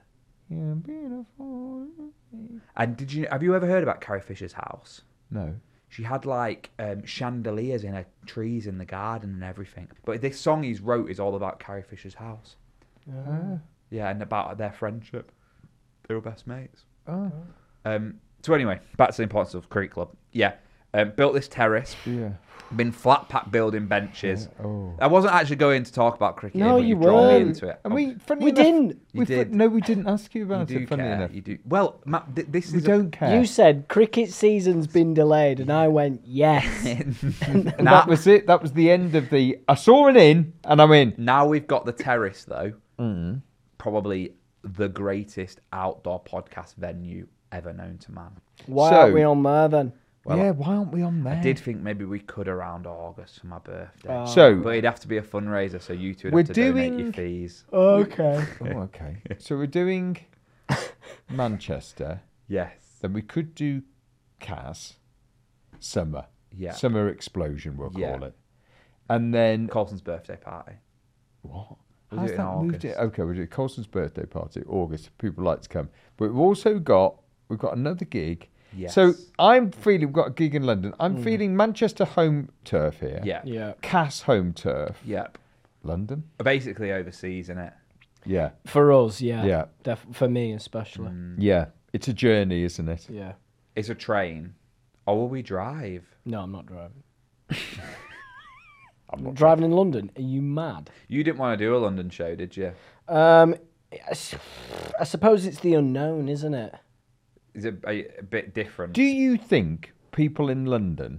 Speaker 5: You're beautiful.
Speaker 4: And did you have you ever heard about Carrie Fisher's house?
Speaker 5: No.
Speaker 4: She had like um, chandeliers in her trees in the garden and everything. But this song he's wrote is all about Carrie Fisher's house.
Speaker 5: Ah.
Speaker 4: Yeah, and about their friendship. They were best mates.
Speaker 5: Oh.
Speaker 4: Um, so anyway, back to the importance of Cricket Club. Yeah, um, built this terrace.
Speaker 5: Yeah.
Speaker 4: Been flat pack building benches.
Speaker 5: Yeah, oh.
Speaker 4: I wasn't actually going to talk about cricket.
Speaker 6: No,
Speaker 4: but
Speaker 6: you
Speaker 4: drawn me
Speaker 6: weren't.
Speaker 4: into it.
Speaker 5: And we, funny
Speaker 6: We
Speaker 5: enough,
Speaker 6: didn't.
Speaker 4: You
Speaker 5: we
Speaker 4: did.
Speaker 5: No, we didn't ask you
Speaker 4: you
Speaker 5: about
Speaker 4: do
Speaker 5: it. Funny
Speaker 4: care.
Speaker 5: enough,
Speaker 4: You do. Well, Matt, th- this
Speaker 5: we
Speaker 4: is
Speaker 5: don't care.
Speaker 6: You said cricket season's been delayed, and I went yes.
Speaker 5: And
Speaker 4: now,
Speaker 5: that was it. That was the end of the. I saw an in, and I'm in.
Speaker 4: now we've got the terrace though.
Speaker 5: Mm.
Speaker 4: Probably the greatest outdoor podcast venue ever known to man.
Speaker 6: Why
Speaker 5: So-
Speaker 6: aren't we on there then?
Speaker 4: Well,
Speaker 5: yeah, why aren't we on there?
Speaker 4: I did think maybe we could around August for my birthday.
Speaker 5: So
Speaker 4: But it'd have to be a fundraiser, so you two would
Speaker 5: We're
Speaker 4: have to donate
Speaker 5: doing-
Speaker 4: your fees.
Speaker 6: Okay.
Speaker 5: Oh, okay. So we're doing Manchester.
Speaker 4: Yes.
Speaker 5: Then we could do Cas, summer.
Speaker 4: Yeah.
Speaker 5: Summer explosion, we'll call
Speaker 4: Yeah.
Speaker 5: it. And then
Speaker 4: Colson's birthday party.
Speaker 5: what?
Speaker 4: We'll
Speaker 5: How's
Speaker 4: do it in
Speaker 5: that moved it?
Speaker 4: August.
Speaker 5: Okay, we'll do Colson's birthday party, August. People like to come, but we've also got we've got another gig.
Speaker 4: Yes.
Speaker 5: So I'm feeling we've got a gig in London. I'm feeling Manchester home turf here.
Speaker 4: Yeah.
Speaker 6: Yeah.
Speaker 5: Cas home turf.
Speaker 4: Yep.
Speaker 5: London.
Speaker 4: Basically overseas, isn't it?
Speaker 5: Yeah.
Speaker 6: For us, yeah.
Speaker 5: Yeah.
Speaker 6: Def- for me especially.
Speaker 5: Yeah. It's a journey, isn't it?
Speaker 6: Yeah.
Speaker 4: It's a train. Or will we drive?
Speaker 6: No, I'm not driving. I'm not driving in London. Are you mad?
Speaker 4: You didn't want to do a London show, did you?
Speaker 6: Um, I s- I suppose it's the unknown, isn't it?
Speaker 4: Is it a, a bit different?
Speaker 5: Do you think people in London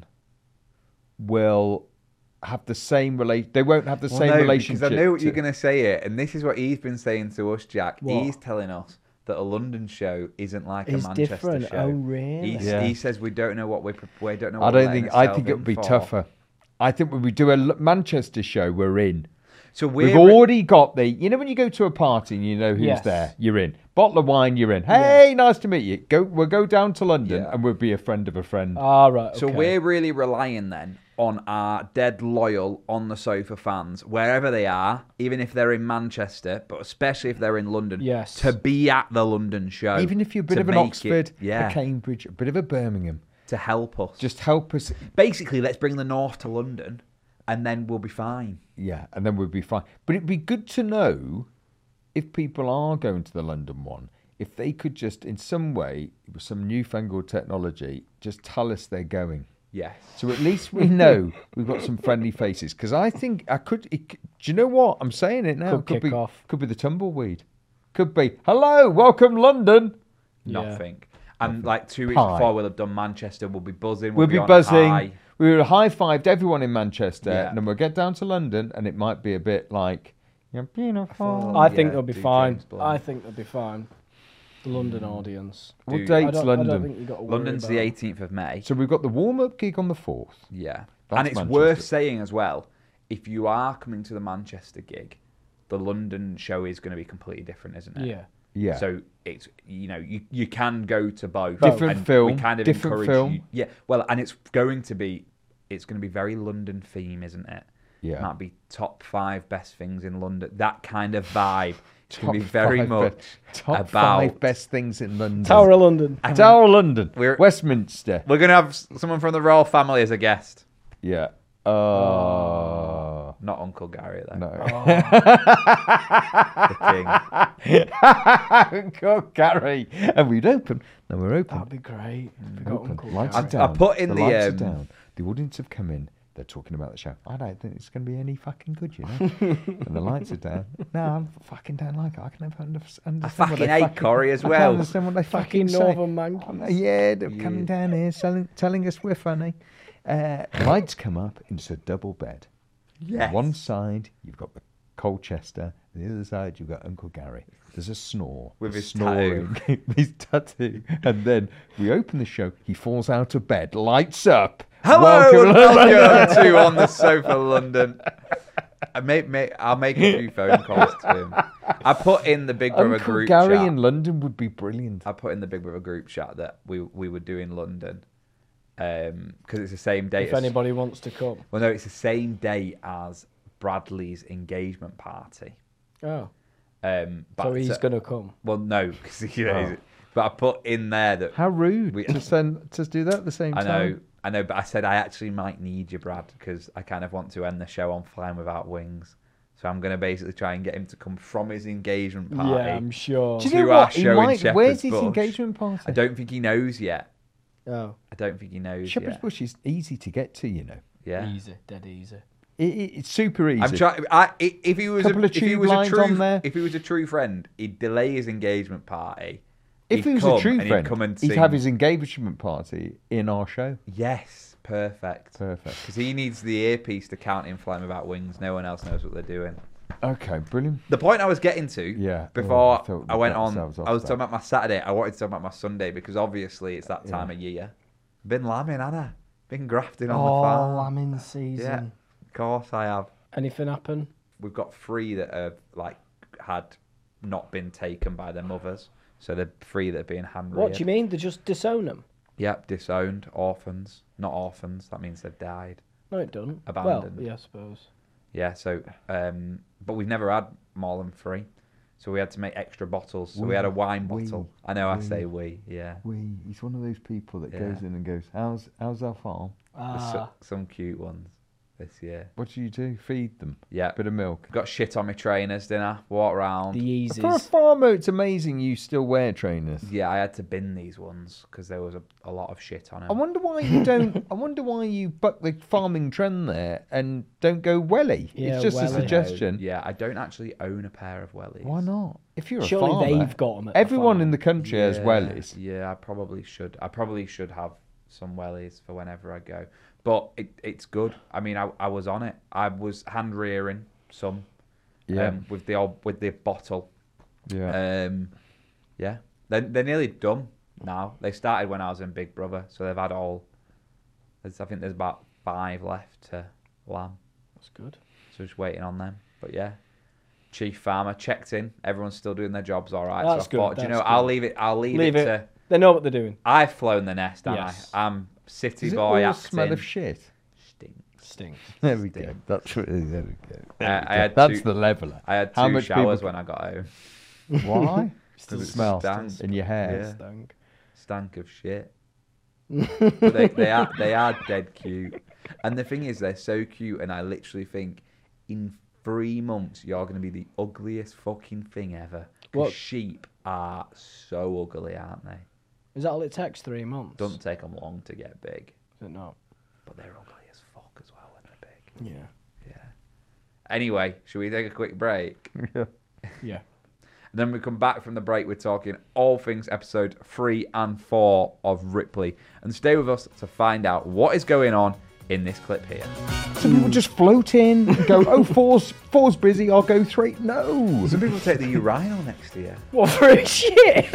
Speaker 5: will have the same relation? They won't have the
Speaker 4: Well,
Speaker 5: same
Speaker 4: no,
Speaker 5: relationship.
Speaker 4: because I know what
Speaker 5: to-
Speaker 4: you're going to say it, and this is what he's been saying to us, Jack.
Speaker 6: What?
Speaker 4: He's telling us that a London show isn't like
Speaker 6: It's
Speaker 4: a Manchester
Speaker 6: different.
Speaker 4: show.
Speaker 6: Oh, really?
Speaker 4: He's,
Speaker 5: Yeah.
Speaker 4: He says we don't know what we pre- we don't know. What
Speaker 5: I
Speaker 4: we're
Speaker 5: don't
Speaker 4: letting
Speaker 5: think. I
Speaker 4: ourselves
Speaker 5: think it
Speaker 4: in
Speaker 5: would be
Speaker 4: for.
Speaker 5: tougher. I think when we do a L- Manchester show, we're in.
Speaker 4: So we're
Speaker 5: We've already got the. You know when you go to a party and you know who's
Speaker 6: Yes.
Speaker 5: there, you're in. Bottle of wine, you're in. Hey, nice to meet you. Go. We'll go down to London
Speaker 4: Yeah.
Speaker 5: and we'll be a friend of a friend.
Speaker 6: Ah, right.
Speaker 4: So
Speaker 6: okay.
Speaker 4: we're really relying then on our dead loyal on the sofa fans, wherever they are, even if they're in Manchester, but especially if they're in London,
Speaker 6: Yes.
Speaker 4: to be at the London show.
Speaker 5: Even if you're a bit
Speaker 4: to
Speaker 5: of an
Speaker 4: make
Speaker 5: Oxford,
Speaker 4: it- yeah,
Speaker 5: a Cambridge, a bit of a Birmingham,
Speaker 4: to help us.
Speaker 5: just help us.
Speaker 4: Basically, let's bring the North to London, and then we'll be fine.
Speaker 5: Yeah, and then we'll be fine. But it'd be good to know if people are going to the London one, if they could just, in some way, with some newfangled technology, just tell us they're going.
Speaker 4: Yes.
Speaker 5: So at least we know we've got some friendly faces. Because I think I could. It, do you know what? I'm saying it now.
Speaker 6: Could kick
Speaker 5: be,
Speaker 6: off.
Speaker 5: Could be the tumbleweed. Could be. Hello, welcome London.
Speaker 6: Yeah.
Speaker 4: Nothing. And like two weeks
Speaker 5: Pie.
Speaker 4: before we'll have done Manchester, we'll be buzzing.
Speaker 5: We'll
Speaker 4: We'll,
Speaker 5: be
Speaker 4: on
Speaker 5: buzzing.
Speaker 4: high.
Speaker 5: We would have high fived everyone in Manchester,
Speaker 4: Yeah.
Speaker 5: and then we'll get down to London, and it might be a bit like, you're beautiful.
Speaker 6: I
Speaker 4: Yeah,
Speaker 6: think they'll be
Speaker 4: do
Speaker 6: fine.
Speaker 4: James Blunt.
Speaker 6: I think they'll be fine. The London audience.
Speaker 5: What
Speaker 4: Dude.
Speaker 6: I
Speaker 5: date's
Speaker 6: don't,
Speaker 5: London?
Speaker 6: I don't think you got to worry
Speaker 4: London's
Speaker 6: about
Speaker 4: the
Speaker 6: it.
Speaker 4: eighteenth of May.
Speaker 5: So we've got the warm up gig on the fourth.
Speaker 4: Yeah.
Speaker 5: That's
Speaker 4: and it's
Speaker 5: Manchester.
Speaker 4: worth saying as well, if you are coming to the Manchester gig, the London show is going to be completely different, isn't it?
Speaker 6: Yeah.
Speaker 5: Yeah.
Speaker 4: So it's, you know, you, you can go to both.
Speaker 5: Different
Speaker 4: and
Speaker 5: film,
Speaker 4: We kind of
Speaker 5: different
Speaker 4: encourage
Speaker 5: film.
Speaker 4: You, yeah. Well, and it's going to be, it's going to be very London theme, isn't it?
Speaker 5: Yeah.
Speaker 4: Might be top five best things in London. That kind of vibe. It's
Speaker 5: Top
Speaker 4: going to be very
Speaker 5: five
Speaker 4: much
Speaker 5: be- top
Speaker 4: about.
Speaker 5: five best things in London.
Speaker 6: Tower of London.
Speaker 5: Tower of London.
Speaker 4: We're-
Speaker 5: Westminster.
Speaker 4: We're going to have someone from the royal family as a guest.
Speaker 5: Yeah. Oh.
Speaker 4: Not Uncle Gary, though.
Speaker 5: No.
Speaker 4: The king.
Speaker 5: God, Gary. And we'd open. No, we're open.
Speaker 6: That'd be great. if we got
Speaker 5: Open.
Speaker 6: Uncle
Speaker 5: Lights
Speaker 6: Gary.
Speaker 5: are down.
Speaker 4: I put in the,
Speaker 5: lights
Speaker 4: um,
Speaker 5: are down. The audience have come in. They're talking about the show. I don't think it's going to be any fucking good, you know. And the lights are down. No, I fucking don't like it. I can never under- understand.
Speaker 4: I
Speaker 5: what
Speaker 4: fucking
Speaker 5: they
Speaker 4: hate
Speaker 5: fucking-
Speaker 4: Corey as
Speaker 5: I
Speaker 4: well.
Speaker 5: can't understand what they
Speaker 6: Fucking
Speaker 5: fucking say.
Speaker 6: Northern Monkeys.
Speaker 5: Yeah, they're coming down here, selling, telling us we're funny. Uh, lights come up. It's a double bed.
Speaker 4: Yes.
Speaker 5: One side you've got the Colchester, and the other side you've got Uncle Gary. There's a snore.
Speaker 4: With his
Speaker 5: snoring, his tattoo, and then we open the show. He falls out of bed, lights up.
Speaker 4: Hello,
Speaker 5: Welcome
Speaker 4: and
Speaker 5: to London.
Speaker 4: welcome to On the Sofa London. I may, may, I'll make a few phone calls to him. I put in the Big Brother
Speaker 5: Uncle
Speaker 4: group
Speaker 5: Gary
Speaker 4: chat.
Speaker 5: in London would be brilliant.
Speaker 4: I put in the Big Brother group chat that we we would do in London because it's the same date.
Speaker 6: If
Speaker 4: as,
Speaker 6: anybody wants to come.
Speaker 4: well, no, it's the same day as Bradley's engagement party.
Speaker 6: Oh.
Speaker 4: Um, but
Speaker 6: So he's
Speaker 4: uh,
Speaker 6: going to come.
Speaker 4: Well, no, because you know,
Speaker 5: Oh.
Speaker 4: he's- but I put in there that
Speaker 5: How rude
Speaker 4: We-
Speaker 5: to send to do that at the same
Speaker 4: I
Speaker 5: time.
Speaker 4: know, I know, but I said I actually might need you, Brad, because I kind of want to end the show on Flying Without Wings. So I'm going to basically try and get him to come from his engagement party.
Speaker 6: Yeah, I'm sure.
Speaker 5: Do you
Speaker 4: to
Speaker 5: know
Speaker 4: our
Speaker 5: what? He
Speaker 4: show in
Speaker 5: might,
Speaker 4: Shepherd's
Speaker 5: where's his
Speaker 4: Bush.
Speaker 5: engagement party?
Speaker 4: I don't think he knows yet.
Speaker 6: Oh,
Speaker 4: I don't think he knows
Speaker 5: Shepherd's
Speaker 4: yet.
Speaker 5: Bush is easy to get to, you know.
Speaker 4: Yeah.
Speaker 6: easy, dead easy.
Speaker 5: It, it, it's super easy.
Speaker 4: I'm trying. I, i- if he was
Speaker 5: Couple
Speaker 4: a,
Speaker 5: of
Speaker 4: if he
Speaker 5: tube
Speaker 4: was a
Speaker 5: lines
Speaker 4: true,
Speaker 5: on there.
Speaker 4: if he was a true friend, he'd delay his engagement party.
Speaker 5: If
Speaker 4: He'd
Speaker 5: he was
Speaker 4: come
Speaker 5: a true
Speaker 4: and he'd
Speaker 5: friend,
Speaker 4: come and
Speaker 5: he'd
Speaker 4: sing.
Speaker 5: have his engagement party in our show.
Speaker 4: Yes, perfect.
Speaker 5: Perfect.
Speaker 4: Because he needs the earpiece to count in Flying Without Wings. No one else knows what they're doing.
Speaker 5: Okay, brilliant.
Speaker 4: The point I was getting to
Speaker 5: Yeah.
Speaker 4: before
Speaker 5: Oh, I thought
Speaker 4: I
Speaker 5: we
Speaker 4: went
Speaker 5: got
Speaker 4: on,
Speaker 5: ourselves off
Speaker 4: I was
Speaker 5: that.
Speaker 4: talking about my Saturday. I wanted to talk about my Sunday because obviously it's that time of year. Been lambing, haven't I? Been grafting on
Speaker 6: Oh,
Speaker 4: the farm.
Speaker 6: lambing season.
Speaker 4: Yeah, of course I have.
Speaker 6: Anything happen?
Speaker 4: We've got three that have like had not been taken by their mothers, so they're three that are being hand reared.
Speaker 6: What do you mean? They just disown them?
Speaker 4: Yep, disowned, orphans, not orphans. That means they've died.
Speaker 6: No, it doesn't.
Speaker 4: Abandoned.
Speaker 6: Well, yeah, I suppose.
Speaker 4: Yeah, so um, but we've never had more than three, so we had to make extra bottles. So we,
Speaker 5: We-
Speaker 4: had a wine
Speaker 5: we-
Speaker 4: bottle. I know I
Speaker 5: we-
Speaker 4: say we, yeah.
Speaker 5: We, he's one of those people that
Speaker 4: Yeah.
Speaker 5: goes in and goes, "How's how's our farm?
Speaker 4: There's
Speaker 6: Ah,
Speaker 4: so- some cute ones this year.
Speaker 5: What do you do? Feed them?
Speaker 4: Yeah.
Speaker 5: Bit of milk."
Speaker 4: Got shit on my trainers, didn't I? Walk around.
Speaker 6: the
Speaker 5: For a
Speaker 6: Yeezys.
Speaker 5: farmer, it's amazing you still wear trainers.
Speaker 4: Yeah, I had to bin these ones because there was a, a lot of shit on them.
Speaker 5: I wonder why you don't. I wonder why you buck the farming trend there and don't go welly.
Speaker 6: Yeah,
Speaker 5: it's just a
Speaker 6: welly.
Speaker 5: suggestion.
Speaker 4: Yeah, I don't actually own a pair of wellies.
Speaker 5: Why not? If you're a
Speaker 6: Surely
Speaker 5: farmer,
Speaker 6: they've got 'em at the
Speaker 5: everyone
Speaker 6: farm.
Speaker 5: in the country has
Speaker 4: Yeah,
Speaker 5: wellies.
Speaker 4: Yeah, I probably should. I probably should have some wellies for whenever I go. But it, it's good. I mean, I, I was on it. I was hand rearing some.
Speaker 5: Yeah.
Speaker 4: Um, with the old with the bottle.
Speaker 5: Yeah.
Speaker 4: Um, yeah. They're they're nearly done now. They started when I was in Big Brother, so they've had all. There's, I think there's about five left to lamb.
Speaker 6: That's good.
Speaker 4: So just waiting on them. But yeah. Chief Farmer checked in. Everyone's still doing their jobs all right.
Speaker 6: That's
Speaker 4: so I
Speaker 6: good,
Speaker 4: thought, do you know,
Speaker 6: that's
Speaker 4: I'll
Speaker 6: good.
Speaker 4: leave it. I'll leave,
Speaker 6: Leave
Speaker 4: it,
Speaker 6: it.
Speaker 4: to.
Speaker 6: They know what they're doing.
Speaker 4: I've flown the nest, haven't
Speaker 6: Yes.
Speaker 4: I? I'm city
Speaker 5: Does it
Speaker 4: boy
Speaker 5: all
Speaker 4: acting.
Speaker 5: smell of shit?
Speaker 4: Stink.
Speaker 6: Stinks.
Speaker 5: There we go. That's what. There we go. There
Speaker 4: Uh,
Speaker 5: we
Speaker 4: I
Speaker 5: go.
Speaker 4: had
Speaker 5: That's
Speaker 4: two-
Speaker 5: the leveler.
Speaker 4: I had two
Speaker 5: How much
Speaker 4: showers
Speaker 5: people-
Speaker 4: when I got home.
Speaker 5: Why?
Speaker 6: Still
Speaker 5: Does it smell
Speaker 4: stank.
Speaker 5: in your hair?
Speaker 4: Yeah.
Speaker 6: Stank.
Speaker 4: Stank of shit. But they, they are they are dead cute. And the thing is, they're so cute, and I literally think in three months you're going to be the ugliest fucking thing ever.
Speaker 6: What?
Speaker 4: Because sheep are so ugly, aren't they?
Speaker 6: Is that all it takes? Three months?
Speaker 4: Doesn't take them long to get big,
Speaker 6: Is it not?
Speaker 4: but they're ugly as fuck as well when they're big.
Speaker 6: Yeah.
Speaker 4: Yeah. Anyway, should we take a quick break?
Speaker 5: Yeah.
Speaker 6: Yeah.
Speaker 4: And then we come back from the break, we're talking all things episode three and four of Ripley. And stay with us to find out what is going on in this clip here.
Speaker 5: Some people just float in and go, "Oh, four's four's busy. I'll go three." No.
Speaker 4: Some people take the urinal next year.
Speaker 6: What for a shit?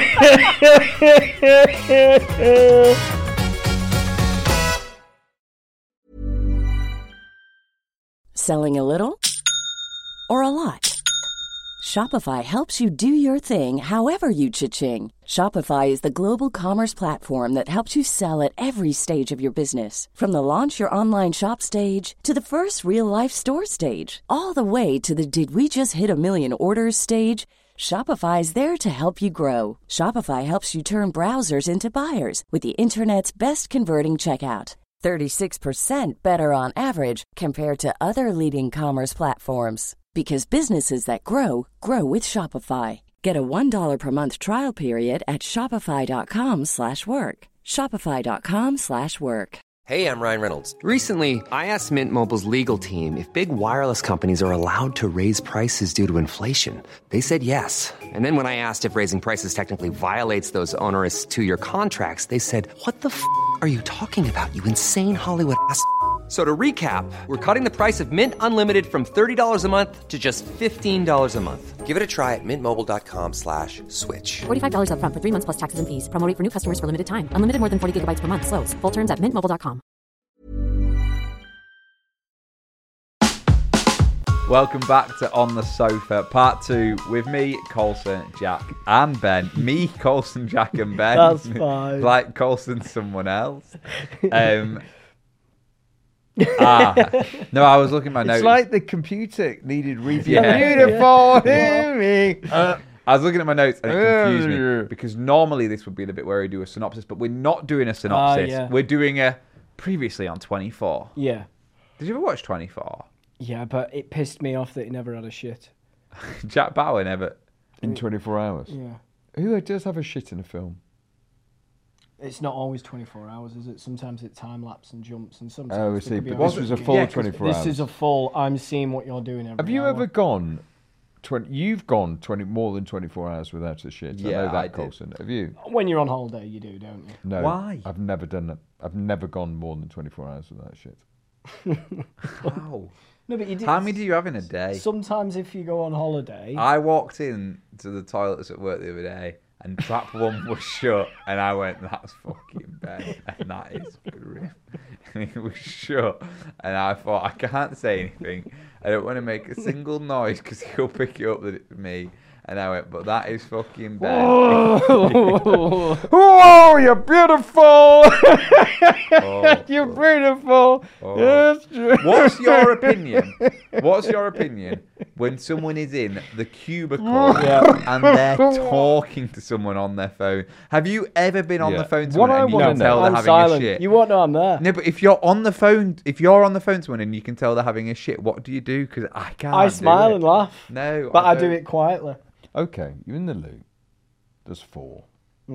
Speaker 8: Selling a little or a lot? Shopify helps you do your thing however you cha-ching. Shopify is the global commerce platform that helps you sell at every stage of your business. From the launch your online shop stage to the first real life store stage, all the way to the did we just hit a million orders stage. Shopify is there to help you grow. Shopify helps you turn browsers into buyers with the internet's best converting checkout. thirty-six percent better on average compared to other leading commerce platforms. Because businesses that grow, grow with Shopify. Get a one dollar per month trial period at shopify.com slash work. Shopify.com slash work.
Speaker 1: Hey, I'm Ryan Reynolds.
Speaker 2: Recently, I asked Mint Mobile's legal team if big wireless companies are allowed to raise prices due to inflation. They said yes. And then when I asked if raising prices technically violates those onerous two-year contracts, they said, "What the f*** are you talking about, you insane Hollywood ass?" So to recap, we're cutting the price of Mint Unlimited from thirty dollars a month to just fifteen dollars a month.
Speaker 1: Give it a try at mintmobile.com slash switch.
Speaker 3: forty-five dollars up front for three months plus taxes and fees. Promo rate for new customers for limited time. Unlimited more than forty gigabytes per month. Slows full terms at mint mobile dot com.
Speaker 4: Welcome back to On the Sofa, part two, with me, Colson, Jack, and Ben. Me, Colson, Jack, and Ben.
Speaker 6: Mm. That's fine.
Speaker 4: Like Colson, someone else. Um, ah, no, I was looking at my notes.
Speaker 5: It's like the computer needed review.
Speaker 4: Yeah.
Speaker 5: Beautiful, hear me. Uh,
Speaker 4: I was looking at my notes and it confused me because normally this would be the bit where we do a synopsis, but we're not doing a synopsis.
Speaker 6: yeah.
Speaker 4: We're doing a previously on twenty-four.
Speaker 6: Yeah.
Speaker 4: Did you ever watch twenty-four?
Speaker 6: Yeah, but it pissed me off that he never had a shit.
Speaker 4: Jack Bauer never.
Speaker 5: in twenty-four hours.
Speaker 6: Yeah.
Speaker 5: Who does have a shit in a film?
Speaker 6: It's not always twenty-four hours, is it? Sometimes it's time lapse and jumps, and sometimes.
Speaker 5: Oh, I
Speaker 6: there
Speaker 5: see.
Speaker 6: could be
Speaker 5: But
Speaker 6: a
Speaker 5: this was a
Speaker 6: bit-
Speaker 5: full
Speaker 6: Yeah, 'cause
Speaker 5: twenty-four
Speaker 6: this
Speaker 5: hours.
Speaker 6: is a full. I'm seeing what you're doing every
Speaker 5: Have you
Speaker 6: hour.
Speaker 5: ever gone twenty? You've gone twenty more than twenty-four hours without a shit. I
Speaker 4: Yeah,
Speaker 5: know
Speaker 4: I
Speaker 5: that,
Speaker 4: did.
Speaker 5: Colson. Have you?
Speaker 6: When you're on holiday, you do, don't you?
Speaker 5: No.
Speaker 4: Why?
Speaker 5: I've never done that. I've never gone more than twenty-four hours without shit.
Speaker 4: Wow.
Speaker 6: No, but you do.
Speaker 4: How many do you have in a day?
Speaker 6: Sometimes, if you go on holiday,
Speaker 4: I walked in to the toilets at work the other day and trap one was shut and I went, that's fucking bad. And that is grim. And it was shut. And I thought, I can't say anything. I don't want to make a single noise because he'll pick it up that it's me. And I went, but that is fucking bad.
Speaker 5: Oh, you're beautiful!
Speaker 4: Oh,
Speaker 5: You're beautiful!
Speaker 4: oh.
Speaker 5: Yes.
Speaker 4: What's your opinion? What's your opinion when someone is in the cubicle and they're talking to someone on their phone? Have you ever been on
Speaker 5: Yeah.
Speaker 4: the phone to
Speaker 5: What
Speaker 4: someone
Speaker 5: I
Speaker 4: and you
Speaker 5: wanna
Speaker 4: can
Speaker 5: know-
Speaker 4: tell they're
Speaker 6: I'm
Speaker 4: having
Speaker 6: silent.
Speaker 4: a shit?
Speaker 6: You won't know I'm there.
Speaker 4: No, but if you're on the phone, if you're on the phone to someone and you can tell they're having a shit, what do you do? Because I can't.
Speaker 6: I
Speaker 4: do
Speaker 6: smile
Speaker 4: it.
Speaker 6: and laugh.
Speaker 4: No,
Speaker 6: but I, do
Speaker 4: don't.
Speaker 6: it quietly.
Speaker 5: Okay, you're in the loo. There's four.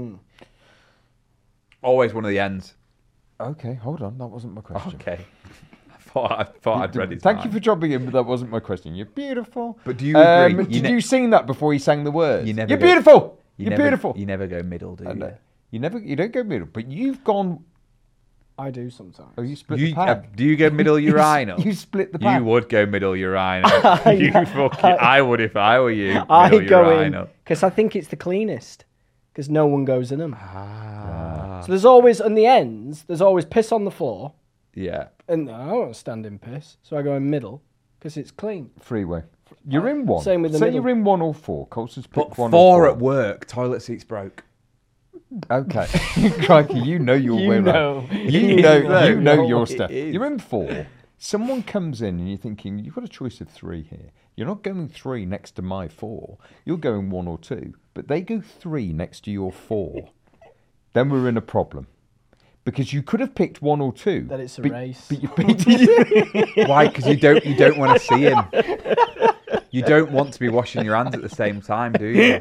Speaker 4: Always one of the ends.
Speaker 5: Okay, hold on. That wasn't my question.
Speaker 4: Okay. I thought I thought I'd read it.
Speaker 5: Thank you for dropping in, but that wasn't my question. You're beautiful.
Speaker 4: But do you agree?
Speaker 5: Um,
Speaker 4: You
Speaker 5: did
Speaker 4: ne-
Speaker 5: you sing that before he sang the words?
Speaker 4: You never
Speaker 5: You're
Speaker 4: go-
Speaker 5: beautiful.
Speaker 4: You
Speaker 5: You're
Speaker 4: never,
Speaker 5: beautiful.
Speaker 4: You never go middle, do
Speaker 5: I
Speaker 4: you?
Speaker 5: know. You never. You don't go middle, but you've gone.
Speaker 6: I do sometimes.
Speaker 5: Oh, you split
Speaker 4: You,
Speaker 5: the
Speaker 4: uh,
Speaker 5: pack.
Speaker 4: do you go middle
Speaker 5: You s-
Speaker 4: urinal?
Speaker 5: You split the pack.
Speaker 4: You would go middle urinal. you fucking, I would if I were you.
Speaker 6: I
Speaker 4: middle
Speaker 6: go
Speaker 4: urinal.
Speaker 6: in because I think it's the cleanest. Because no one goes in them.
Speaker 4: Ah.
Speaker 6: So there's always, on the ends, there's always piss on the floor.
Speaker 4: Yeah.
Speaker 6: And I don't stand in piss. So I go in middle because it's clean.
Speaker 5: Freeway. You're in one.
Speaker 6: Same with the
Speaker 5: Say
Speaker 6: middle.
Speaker 5: you're in one or four. Colson's picked
Speaker 4: But
Speaker 5: one
Speaker 4: four
Speaker 5: or
Speaker 4: at work, toilet seats broke.
Speaker 5: Okay. Crikey, you know your
Speaker 6: You
Speaker 5: way
Speaker 6: know.
Speaker 5: around. You
Speaker 6: You
Speaker 5: know,
Speaker 6: know.
Speaker 5: you know
Speaker 4: It
Speaker 5: your stuff.
Speaker 4: is.
Speaker 5: You're in four. Someone comes in and you're thinking, you've got a choice of three here. You're not going three next to my four. You're going one or two. But they go three next to your four. Then we're in a problem. Because you could have picked one or two.
Speaker 6: That it's a
Speaker 5: but-
Speaker 6: race.
Speaker 5: But you picked
Speaker 4: Why? Because you don't you don't want to see him. You don't want to be washing your hands at the same time, do you?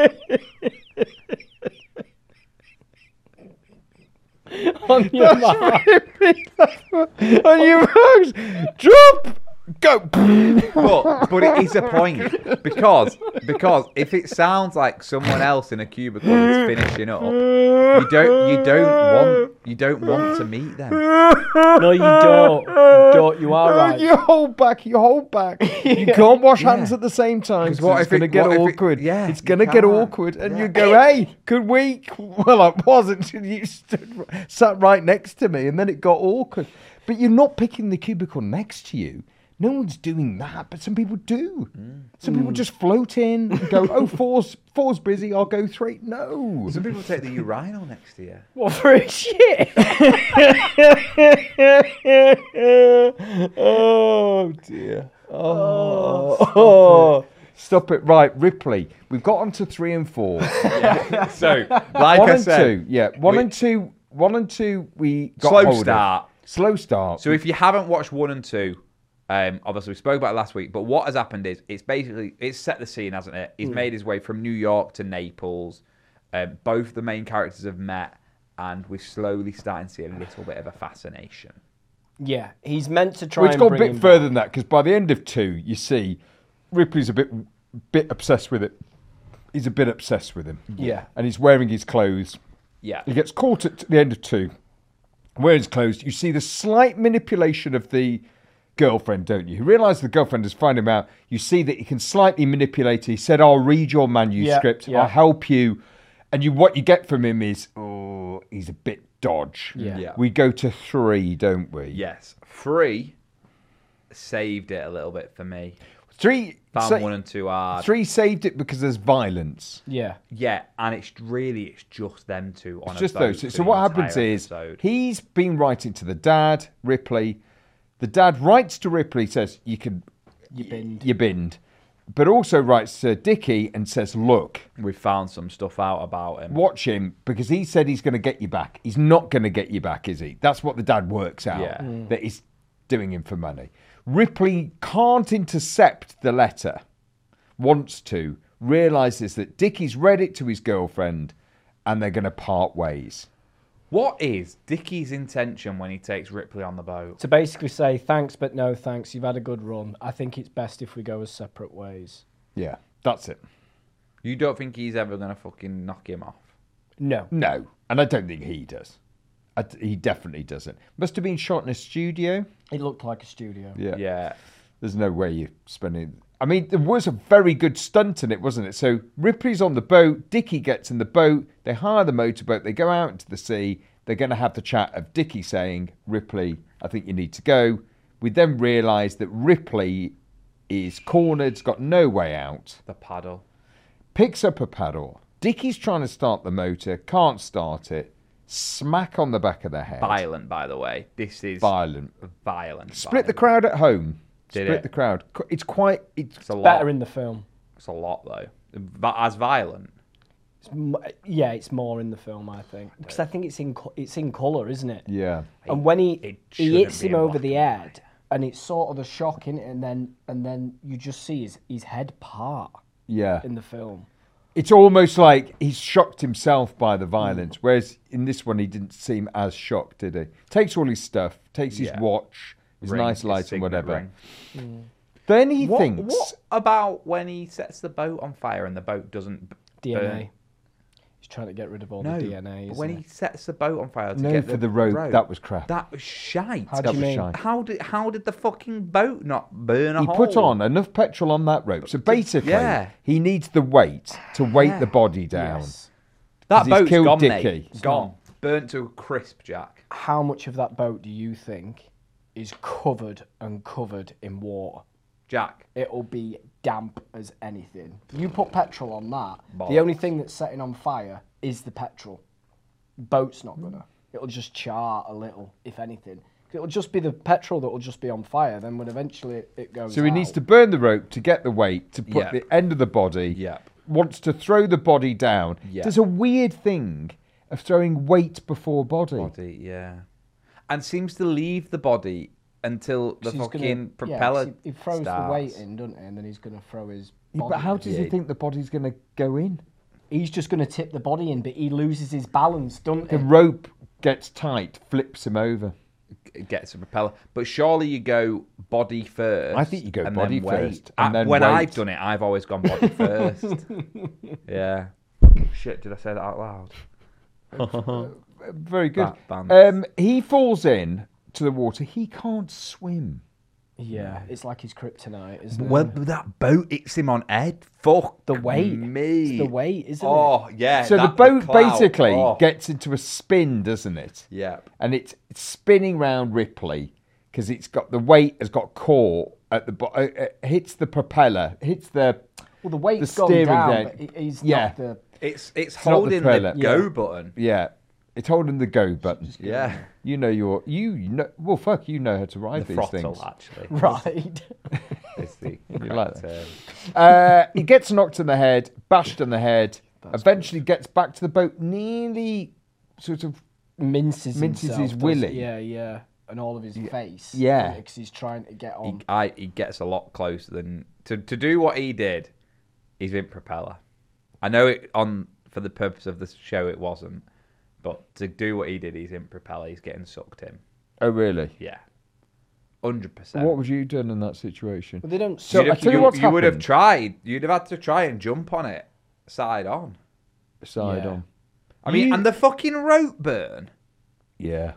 Speaker 6: On your mouth.
Speaker 5: on your marks. Drop. Go.
Speaker 4: But but it is a point because because if it sounds like someone else in a cubicle is finishing up, you don't you don't want you don't want to meet them.
Speaker 6: No, you don't. You don't. You are right.
Speaker 5: You hold back. You hold back. You can't wash hands at the same time.
Speaker 4: 'Cause
Speaker 5: 'cause
Speaker 4: what
Speaker 5: it's
Speaker 4: if
Speaker 5: going to
Speaker 4: it-
Speaker 5: get
Speaker 4: what if it-
Speaker 5: awkward.
Speaker 4: yeah,
Speaker 5: it's
Speaker 4: you
Speaker 5: going to get
Speaker 4: can't.
Speaker 5: awkward, and
Speaker 4: Yeah.
Speaker 5: you go, "Hey, could we?" Well, I wasn't. You stood, sat right next to me, and then it got awkward. But you're not picking the cubicle next to you. No one's doing that, but some people do. Some people just float in and go, "Oh, four's four's busy. I'll go three." No.
Speaker 4: Some people take the urinal next to you.
Speaker 6: What for a shit?
Speaker 5: Oh dear. Oh. oh. Stop it. Right, Ripley. We've got on to three and four.
Speaker 4: So, like
Speaker 5: one
Speaker 4: I
Speaker 5: and
Speaker 4: said,
Speaker 5: two. Yeah, one
Speaker 4: we-
Speaker 5: and two. One and two. We got
Speaker 4: slow
Speaker 5: hold of.
Speaker 4: start.
Speaker 5: Slow start.
Speaker 4: So if you haven't watched one and two, um, obviously we spoke about it last week, but what has happened is it's basically it's set the scene, hasn't it? He's made his way from New York to Naples. Um, both the main characters have met, and we're slowly starting to see a little bit of a fascination.
Speaker 6: Yeah, he's meant to try
Speaker 5: well, it's
Speaker 6: and
Speaker 5: gone a
Speaker 6: bring
Speaker 5: bit
Speaker 6: him
Speaker 5: further
Speaker 6: back.
Speaker 5: than that because by the end of two, you see Ripley's a bit bit obsessed with it. He's a bit obsessed with him.
Speaker 6: Yeah.
Speaker 5: and he's wearing his clothes.
Speaker 4: Yeah.
Speaker 5: He gets caught at the end of two, wearing his clothes. You see the slight manipulation of the girlfriend, don't you? You realise the girlfriend has found him out. You see that he can slightly manipulate. He said, "I'll read your manuscript.
Speaker 6: yeah.
Speaker 5: I'll help you." And you, what you get from him is, oh, he's a bit dodge.
Speaker 6: Yeah.
Speaker 4: Yeah.
Speaker 5: We go to three, don't we?
Speaker 4: Yes. Three saved it a little bit for me.
Speaker 5: Three.
Speaker 4: Found
Speaker 5: sa-
Speaker 4: one and two hard.
Speaker 5: Three saved it because there's violence.
Speaker 6: Yeah.
Speaker 4: Yeah, and it's really it's just them two on
Speaker 5: It's
Speaker 4: a
Speaker 5: just
Speaker 4: boat
Speaker 5: those.
Speaker 4: for
Speaker 5: So
Speaker 4: the
Speaker 5: what happens
Speaker 4: entire
Speaker 5: is
Speaker 4: episode.
Speaker 5: he's been writing to the dad, Ripley, The dad writes to Ripley, says, you can...
Speaker 6: You binned.
Speaker 5: You binned. But also writes to Dickie and says, look...
Speaker 4: We found some stuff out about him.
Speaker 5: Watch him, because he said he's going to get you back. He's not going to get you back, is he? That's what the dad works out,
Speaker 4: Yeah. Mm.
Speaker 5: that he's doing him for money. Ripley can't intercept the letter, wants to, realises that Dickie's read it to his girlfriend, and they're going to part ways.
Speaker 4: What is Dickie's intention when he takes Ripley on the boat?
Speaker 6: To basically say, thanks, but no thanks. You've had a good run. I think it's best if we go as separate ways.
Speaker 5: Yeah, that's it.
Speaker 4: You don't think he's ever going to fucking knock him off?
Speaker 6: No.
Speaker 5: No, and I don't think he does. I, he definitely doesn't. Must have been shot in a studio.
Speaker 6: It looked like a studio.
Speaker 5: Yeah.
Speaker 4: Yeah.
Speaker 5: There's no way you're spending... I mean, there was a very good stunt in it, wasn't it? So Ripley's on the boat, Dickie gets in the boat, they hire the motorboat, they go out into the sea, they're going to have the chat of Dickie saying, Ripley, I think you need to go. We then realise that Ripley is cornered, got no way out.
Speaker 4: The paddle.
Speaker 5: Picks up a paddle. Dickie's trying to start the motor, can't start it. Smack on the back of the head.
Speaker 4: Violent, by the way. This is...
Speaker 5: Violent.
Speaker 4: Violent.
Speaker 5: Split the
Speaker 4: violent.
Speaker 5: crowd at home.
Speaker 4: Did
Speaker 5: Split
Speaker 4: it?
Speaker 5: the crowd. It's quite... It's,
Speaker 4: It's a lot.
Speaker 6: Better in the film.
Speaker 4: It's a lot, though. Va- As violent.
Speaker 6: It's m- yeah, it's more in the film, I think, because I think it's in co- it's in colour, isn't it?
Speaker 5: yeah.
Speaker 6: And when he
Speaker 4: It
Speaker 6: he
Speaker 4: shouldn't
Speaker 6: hits
Speaker 4: be
Speaker 6: him
Speaker 4: in
Speaker 6: over
Speaker 4: black
Speaker 6: the
Speaker 4: and
Speaker 6: head, and it's sort of a shock, innit? And then and then you just see his his head part
Speaker 5: Yeah.
Speaker 6: in the film.
Speaker 5: It's almost like he's shocked himself by the violence, whereas in this one he didn't seem as shocked, did he? Takes all his stuff, takes his
Speaker 4: Yeah.
Speaker 5: watch, his
Speaker 4: Ring,
Speaker 5: nice
Speaker 4: his
Speaker 5: lights and
Speaker 4: signet
Speaker 5: whatever.
Speaker 4: ring.
Speaker 5: Then he
Speaker 4: What,
Speaker 5: thinks...
Speaker 4: what about when he sets the boat on fire and the boat doesn't b-
Speaker 6: D N A.
Speaker 4: burn?
Speaker 6: He's trying to get rid of all
Speaker 4: No,
Speaker 6: the D N A.
Speaker 4: but
Speaker 6: Isn't
Speaker 4: when
Speaker 6: he?
Speaker 4: he sets the boat on fire to
Speaker 5: No,
Speaker 4: get
Speaker 5: for the rope, that was crap.
Speaker 4: That was shite.
Speaker 6: How do
Speaker 5: That
Speaker 6: you
Speaker 5: was
Speaker 6: mean?
Speaker 5: shite.
Speaker 4: How did how did the fucking boat not burn a
Speaker 5: He
Speaker 4: hole?
Speaker 5: put on enough petrol on that rope. So basically,
Speaker 4: Yeah.
Speaker 5: he needs the weight to weight
Speaker 4: Yeah.
Speaker 5: the body down.
Speaker 6: Yes.
Speaker 4: that
Speaker 5: 'cause he's
Speaker 4: boat's
Speaker 5: killed
Speaker 4: gone,
Speaker 5: Dickie.
Speaker 4: mate. Gone, burnt to a crisp, Jack.
Speaker 6: How much of that boat do you think is covered and covered in water?
Speaker 4: Jack,
Speaker 6: It'll be damp as anything. You put petrol on that,
Speaker 4: Bollocks.
Speaker 6: the only thing that's setting on fire is the petrol. Boat's not gonna. It'll just char a little, if anything. It'll just be the petrol that will just be on fire. Then when eventually it, it goes
Speaker 5: So he
Speaker 6: out,
Speaker 5: needs to burn the rope to get the weight, to put
Speaker 4: Yep.
Speaker 5: the end of the body.
Speaker 4: Yep.
Speaker 5: Wants to throw the body down.
Speaker 4: Yep.
Speaker 5: There's a weird thing of throwing weight before body.
Speaker 4: body, yeah, and seems to leave the body until the
Speaker 6: 'cause he's
Speaker 4: fucking
Speaker 6: gonna- yeah,
Speaker 4: propeller
Speaker 6: 'cause he, he throws
Speaker 4: starts.
Speaker 6: the weight in, doesn't he? And then he's going to throw his
Speaker 5: Yeah,
Speaker 6: body
Speaker 5: but how
Speaker 6: in.
Speaker 5: does he think the body's going to go in?
Speaker 6: He's just going to tip the body in, but he loses his balance, doesn't
Speaker 5: The
Speaker 6: he?
Speaker 5: rope gets tight, flips him over.
Speaker 4: It gets a propeller, but surely you go body first.
Speaker 5: I think you go
Speaker 4: and
Speaker 5: body
Speaker 4: then weight.
Speaker 5: first and
Speaker 4: I-
Speaker 5: then
Speaker 4: when
Speaker 5: weight.
Speaker 4: I've done it, I've always gone body first. Yeah. Shit, did I say that out loud?
Speaker 5: Very good.
Speaker 4: That band.
Speaker 5: Um, he falls in to the water. He can't swim.
Speaker 6: Yeah, it's like his kryptonite, isn't
Speaker 4: Well,
Speaker 6: it?
Speaker 4: that boat hits him on head. Fuck
Speaker 6: The weight.
Speaker 4: me.
Speaker 6: It's the weight, isn't
Speaker 4: Oh yeah.
Speaker 5: So the
Speaker 4: that-
Speaker 5: boat
Speaker 4: clout.
Speaker 5: basically
Speaker 4: Oh.
Speaker 5: gets into a spin, doesn't it?
Speaker 4: Yeah.
Speaker 5: And it's, it's spinning round Ripley because it's got the weight has got caught at the bo- uh, uh, hits the propeller, hits the
Speaker 6: it? Well, the weight's
Speaker 5: the
Speaker 6: gone
Speaker 5: steering
Speaker 6: down,
Speaker 5: there.
Speaker 6: but he- he's
Speaker 5: Yeah.
Speaker 6: not the...
Speaker 4: It's it's,
Speaker 5: not the
Speaker 4: holding the,
Speaker 5: propeller.
Speaker 4: go
Speaker 6: Yeah.
Speaker 4: button.
Speaker 5: yeah. It's holding the go button.
Speaker 4: Yeah.
Speaker 5: You know your you know well fuck you know how to ride
Speaker 4: The
Speaker 5: these
Speaker 4: throttle
Speaker 5: things.
Speaker 4: actually.
Speaker 6: Right.
Speaker 4: It's the
Speaker 5: You like
Speaker 4: correct
Speaker 5: that?
Speaker 4: term.
Speaker 5: Uh, he gets knocked in the head, bashed in the head. eventually gets back to the boat, nearly sort of
Speaker 6: minces
Speaker 5: Minces
Speaker 6: himself,
Speaker 5: his
Speaker 6: doesn't-
Speaker 5: willy.
Speaker 6: Yeah, yeah. And all of his face.
Speaker 5: Yeah.
Speaker 6: Because he's trying to get
Speaker 4: He,
Speaker 6: on.
Speaker 4: I, he gets a lot closer than to to do what he did. He's in propeller. I know it on for the purpose of the show it wasn't, but to do what he did, he's in propeller. He's getting sucked in.
Speaker 5: Oh, really?
Speaker 4: Yeah, hundred percent.
Speaker 5: What would you done in that situation?
Speaker 6: But they don't.
Speaker 5: So
Speaker 4: You'd
Speaker 5: I
Speaker 4: have,
Speaker 5: tell you
Speaker 4: you,
Speaker 5: what's
Speaker 4: you would have
Speaker 5: happened.
Speaker 4: tried. You'd have had to try and jump on it, side on.
Speaker 5: Side
Speaker 6: Yeah.
Speaker 5: on.
Speaker 4: I mean,
Speaker 5: You-
Speaker 4: and the fucking rope burn.
Speaker 5: Yeah.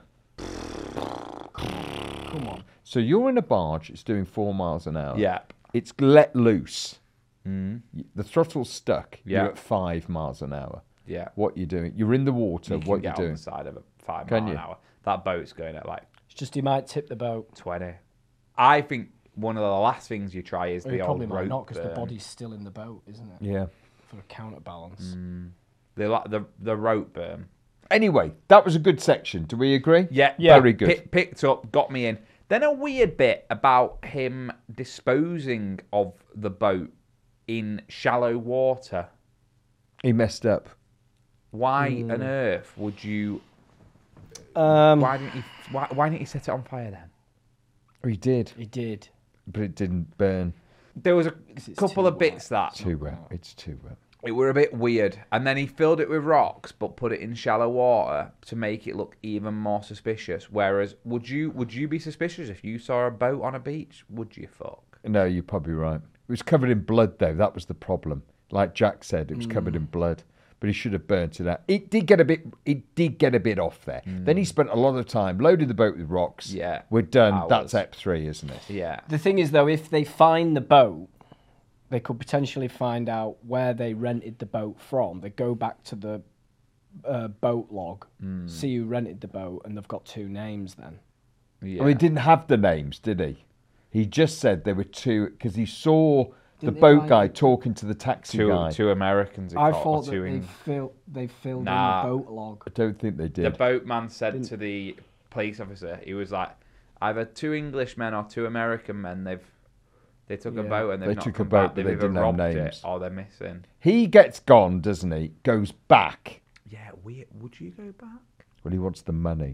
Speaker 6: Come on.
Speaker 5: So you're in a barge. It's doing four miles an hour.
Speaker 4: Yep.
Speaker 5: It's let loose.
Speaker 4: Mm.
Speaker 5: The throttle's stuck.
Speaker 4: Yeah.
Speaker 5: You're at five miles an hour.
Speaker 4: Yeah.
Speaker 5: What you doing? You're in the water.
Speaker 4: You can
Speaker 5: what you
Speaker 4: get on
Speaker 5: doing?
Speaker 4: the side of a five
Speaker 5: Can
Speaker 4: mile
Speaker 5: you?
Speaker 4: an hour. That boat's going at like
Speaker 6: It's just he might tip the boat.
Speaker 4: twenty. I think one of the last things you try is
Speaker 6: Or
Speaker 4: the
Speaker 6: he
Speaker 4: old
Speaker 6: probably
Speaker 4: rope
Speaker 6: might not because the
Speaker 4: burn.
Speaker 6: body's still in the boat, isn't it?
Speaker 5: Yeah.
Speaker 6: For a counterbalance.
Speaker 4: The, la- the the rope burn.
Speaker 5: Anyway, that was a good section. Do we agree?
Speaker 4: Yeah,
Speaker 5: Very good.
Speaker 4: Pick, picked up, got me in. Then a weird bit about him disposing of the boat in shallow water.
Speaker 5: He messed up.
Speaker 4: Why
Speaker 6: Hmm.
Speaker 4: on earth would you?
Speaker 6: Um,
Speaker 4: Why didn't he? Why, why didn't he set it on fire then?
Speaker 5: He did,
Speaker 6: he did.
Speaker 5: but it didn't burn.
Speaker 4: There was a
Speaker 6: it's
Speaker 4: couple
Speaker 6: too
Speaker 4: of bits that
Speaker 5: Too wet. It's too wet.
Speaker 4: it were a bit weird, and then he filled it with rocks, but put it in shallow water to make it look even more suspicious. Whereas, would you would you be suspicious if you saw a boat on a beach? Would you fuck?
Speaker 5: No, you're probably right. It was covered in blood, though. That was the problem. Like Jack said, it was covered in blood. But he should have burnt it out. It did get a bit. It did get a bit off there. Then he spent a lot of time loaded the boat with rocks.
Speaker 4: Yeah,
Speaker 5: we're done.
Speaker 4: hours.
Speaker 5: That's E P three, isn't it?
Speaker 4: Yeah.
Speaker 6: The thing is, though, if they find the boat, they could potentially find out where they rented the boat from. They go back to the uh, boat log, see who rented the boat, and they've got two names then.
Speaker 4: Yeah.
Speaker 5: Well, he didn't have the names, did he? He just said there were two because he saw the
Speaker 6: Didn't they
Speaker 5: boat
Speaker 6: write
Speaker 5: guy
Speaker 6: it?
Speaker 5: talking to the taxi
Speaker 4: two
Speaker 5: guy.
Speaker 4: two Americans. he
Speaker 6: I
Speaker 4: caught, or
Speaker 6: thought that
Speaker 4: two
Speaker 6: they,
Speaker 4: Eng-
Speaker 6: fill, they filled
Speaker 4: Nah.
Speaker 6: in the boat log.
Speaker 5: I don't think they
Speaker 4: The
Speaker 5: did.
Speaker 4: boatman said to the police officer, he was like, either two Englishmen or two American men. They've they took a
Speaker 6: Yeah.
Speaker 4: boat and they've
Speaker 5: They
Speaker 4: not
Speaker 5: took a
Speaker 4: come
Speaker 5: boat,
Speaker 4: back.
Speaker 5: but
Speaker 4: They've
Speaker 5: they
Speaker 4: either
Speaker 5: didn't have
Speaker 4: robbed
Speaker 5: names.
Speaker 4: it or they're missing.
Speaker 5: He gets gone, doesn't he? Goes back.
Speaker 4: Yeah, we would you go back?
Speaker 5: Well, he wants the money.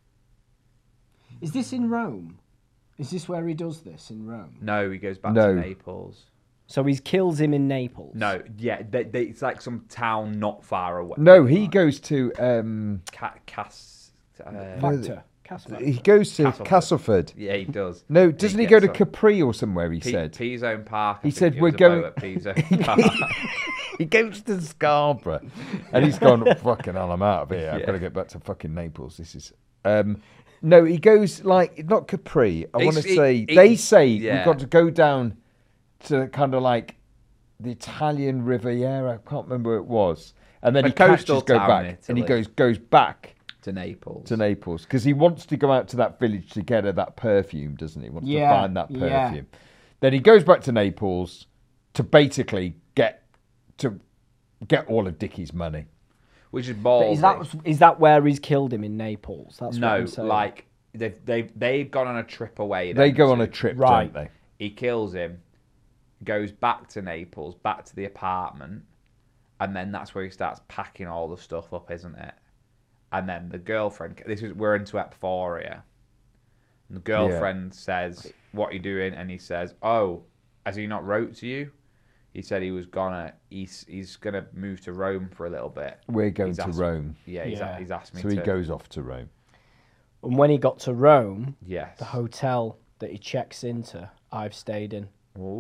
Speaker 6: Is this in Rome? Is this where he does this, in Rome?
Speaker 4: No, he goes back
Speaker 5: No.
Speaker 4: to Naples.
Speaker 6: So he kills him in Naples?
Speaker 4: No, yeah, they, they, it's like some town not far away.
Speaker 5: No, he goes to. Um,
Speaker 4: Ca- Cass. Uh,
Speaker 6: Factor. Castle.
Speaker 5: he goes to
Speaker 4: Castleford.
Speaker 5: Castleford.
Speaker 4: yeah, he does.
Speaker 5: No, doesn't he, go to
Speaker 4: gets
Speaker 5: Capri or somewhere? He
Speaker 4: P-
Speaker 5: said.
Speaker 4: P-Zone Park. I
Speaker 5: He
Speaker 4: think
Speaker 5: said,
Speaker 4: it
Speaker 5: "We're
Speaker 4: was a boat
Speaker 5: going-"
Speaker 4: at P-Zone Park.
Speaker 5: He goes to Scarborough, and he's gone. Fucking hell, I'm out of here. I've
Speaker 4: Yeah.
Speaker 5: got to get back to fucking Naples. This is. Um, no, he goes like not Capri. I want to
Speaker 4: He's- he-
Speaker 5: say
Speaker 4: he-
Speaker 5: they say
Speaker 4: yeah.
Speaker 5: we've got to go down to kind of like the Italian Riviera. I can't remember where it was, and then
Speaker 4: A
Speaker 5: he catches
Speaker 4: coastal
Speaker 5: go
Speaker 4: town
Speaker 5: back,
Speaker 4: in
Speaker 5: and he
Speaker 4: Italy.
Speaker 5: goes goes back
Speaker 4: to Naples.
Speaker 5: to Naples because he wants to go out to that village to get her that perfume, doesn't he? He wants
Speaker 6: Yeah,
Speaker 5: to find that
Speaker 6: yeah.
Speaker 5: perfume. Then he goes back to Naples to basically get to get all of Dickie's money.
Speaker 4: Which is
Speaker 6: But
Speaker 4: ballsy.
Speaker 6: is that is that where he's killed him in Naples? That's what
Speaker 4: no,
Speaker 6: I'm saying.
Speaker 4: like they've they've they've gone on a trip away.
Speaker 5: They
Speaker 4: them
Speaker 5: go on
Speaker 4: two.
Speaker 5: a trip,
Speaker 6: Right.
Speaker 5: don't they?
Speaker 4: He kills him, goes back to Naples, back to the apartment, and then that's where he starts packing all the stuff up, isn't it? And then the girlfriend. This is we're into Ep four here. And the girlfriend says, "What are you doing?" And he says, "Oh, has he not wrote to you?" He said he was gonna. He's he's gonna move to Rome for a little bit.
Speaker 5: We're going
Speaker 4: He's
Speaker 5: to
Speaker 4: asked-
Speaker 5: Rome.
Speaker 4: Yeah, he's,
Speaker 6: Yeah.
Speaker 4: he's asked me
Speaker 5: So
Speaker 4: to.
Speaker 5: he goes off to Rome.
Speaker 6: And when he got to Rome,
Speaker 4: Yes.
Speaker 6: the hotel that he checks into, I've stayed in.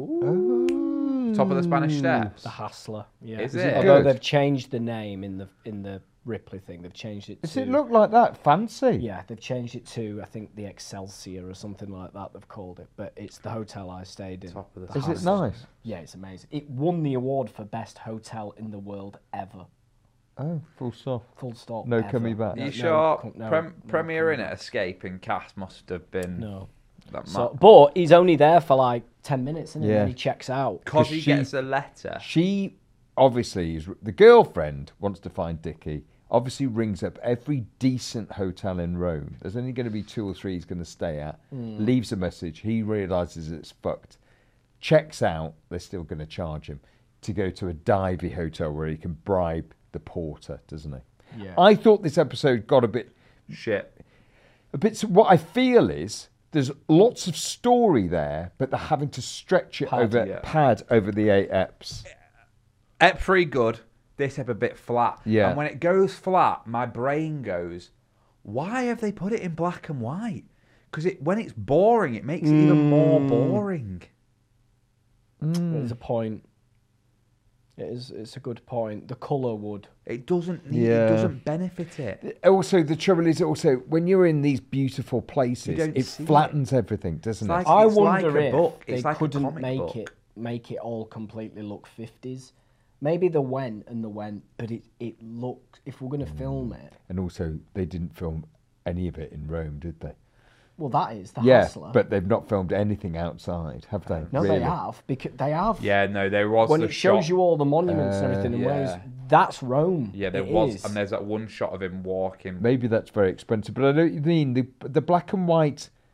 Speaker 4: Ooh. Top of the Spanish Steps.
Speaker 6: The Hassler. Yeah.
Speaker 4: Is it?
Speaker 6: Although
Speaker 5: Good.
Speaker 6: they've changed the name in the in the Ripley thing, they've changed it
Speaker 5: Does
Speaker 6: to.
Speaker 5: it look like that? Fancy?
Speaker 6: Yeah, they've changed it to I think the Excelsior or something like that. They've called it, but it's the hotel I stayed in.
Speaker 4: Top of the
Speaker 5: Is it
Speaker 6: Hassler.
Speaker 5: nice?
Speaker 6: Yeah, it's amazing. It won the award for best hotel in the world ever.
Speaker 5: Oh, full stop.
Speaker 6: Full stop.
Speaker 5: No
Speaker 6: ever.
Speaker 5: coming back.
Speaker 4: Are you
Speaker 6: No,
Speaker 4: sure
Speaker 6: no, no,
Speaker 4: prem-
Speaker 6: no
Speaker 4: premiere in
Speaker 6: coming
Speaker 4: it, Escape and Cast must have been
Speaker 6: No.
Speaker 4: that
Speaker 6: So,
Speaker 4: mad.
Speaker 6: but he's only there for like ten minutes, and
Speaker 5: Yeah.
Speaker 6: then he checks out.
Speaker 4: Because he
Speaker 5: she-
Speaker 4: gets a letter.
Speaker 5: She obviously is the girlfriend wants to find Dickie. Obviously rings up every decent hotel in Rome. There's only going to be two or three he's going to stay at.
Speaker 6: Hmm.
Speaker 5: Leaves a message. He realizes it's fucked. Checks out. They're still going to charge him to go to a divey hotel where he can bribe the porter, doesn't he?
Speaker 6: Yeah.
Speaker 5: I thought this episode got a bit
Speaker 4: Shit.
Speaker 5: a bit. What I feel is there's lots of story there, but they're having to stretch it
Speaker 6: Pad,
Speaker 5: over
Speaker 4: yeah.
Speaker 5: pad over the eight eps.
Speaker 4: Ep three good. This ep a bit flat.
Speaker 5: Yeah.
Speaker 4: And when it goes flat, my brain goes, why have they put it in black and white? Because it when it's boring, it makes it even more boring.
Speaker 6: There's a point. It is. It's a good point. The colour would.
Speaker 4: It doesn't need,
Speaker 5: Yeah.
Speaker 4: it doesn't benefit it.
Speaker 5: Also, the trouble is also when you're in these beautiful places,
Speaker 4: don't
Speaker 5: it
Speaker 4: see
Speaker 5: flattens everything, doesn't
Speaker 4: It's
Speaker 5: it?
Speaker 4: like-
Speaker 6: I
Speaker 4: It's
Speaker 6: wonder
Speaker 4: like a
Speaker 6: if
Speaker 4: book.
Speaker 6: they
Speaker 4: It's like a
Speaker 6: couldn't
Speaker 4: comic
Speaker 6: make
Speaker 4: book.
Speaker 6: it make it all completely look fifties. Maybe the went and the went, but it it looks. If we're going to film it,
Speaker 5: And also, they didn't film any of it in Rome, did they?
Speaker 6: well, that is the
Speaker 5: yeah,
Speaker 6: Hassler.
Speaker 5: but they've not filmed anything outside, have they?
Speaker 6: no,
Speaker 5: really?
Speaker 6: they have because they have.
Speaker 4: Yeah, no, there was
Speaker 6: When
Speaker 4: the
Speaker 6: it shows
Speaker 4: shot.
Speaker 6: you all the monuments and everything, and
Speaker 4: yeah.
Speaker 6: whereas that's Rome.
Speaker 4: Yeah, there
Speaker 6: It
Speaker 4: was,
Speaker 6: is.
Speaker 4: and there's that one shot of him walking.
Speaker 5: Maybe that's very expensive, but I know what you mean. The the black and white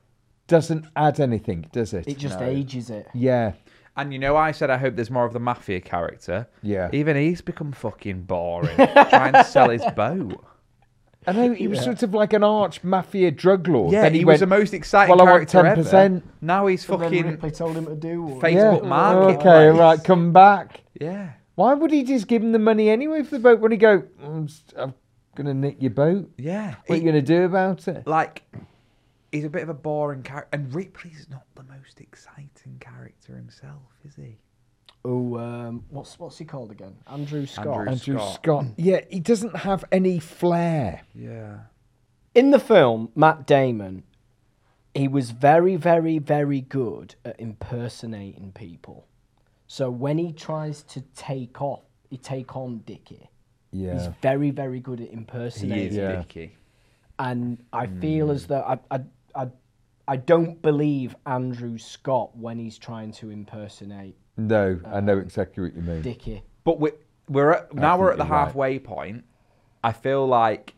Speaker 5: doesn't add anything, does it?
Speaker 6: It just ages it.
Speaker 5: Yeah.
Speaker 4: And you know, I said I hope there's more of the mafia character.
Speaker 5: Yeah.
Speaker 4: Even he's become fucking boring. Trying to sell his boat.
Speaker 5: I know, he was sort of like an arch mafia drug lord.
Speaker 4: Yeah,
Speaker 5: then
Speaker 4: he,
Speaker 5: he,
Speaker 4: was
Speaker 5: went,
Speaker 4: the most exciting
Speaker 5: well, I want
Speaker 4: character
Speaker 5: ten percent.
Speaker 4: ever. Now he's
Speaker 6: And then
Speaker 4: fucking
Speaker 6: Ripley told him to do one.
Speaker 4: Facebook
Speaker 5: Yeah.
Speaker 4: marketplace.
Speaker 5: Okay, right, come back.
Speaker 4: Yeah.
Speaker 5: Why would he just give him the money anyway for the boat when he go, I'm, st- I'm going to nick your boat?
Speaker 4: Yeah.
Speaker 5: What are you going to do about it?
Speaker 4: Like, he's a bit of a boring character. And Ripley's not the most exciting character himself, is he?
Speaker 6: Oh, um, what's what's he called again? Andrew Scott.
Speaker 4: Andrew
Speaker 5: Andrew
Speaker 4: Scott.
Speaker 5: Scott. Yeah, he doesn't have any flair.
Speaker 4: Yeah.
Speaker 6: In the film, Matt Damon, he was very, very, very good at impersonating people. So when he tries to take off, he take on Dickie.
Speaker 5: Yeah.
Speaker 6: He's very, very good at
Speaker 4: He
Speaker 6: impersonating.
Speaker 4: is
Speaker 5: Yeah.
Speaker 4: Dickie.
Speaker 6: And I feel as though I, I, I, I don't believe Andrew Scott when he's trying to impersonate
Speaker 5: No, I know exactly what you mean.
Speaker 6: Dickie.
Speaker 4: But we're, we're at, now we're at
Speaker 5: think
Speaker 4: the
Speaker 5: you're right.
Speaker 4: halfway point. I feel like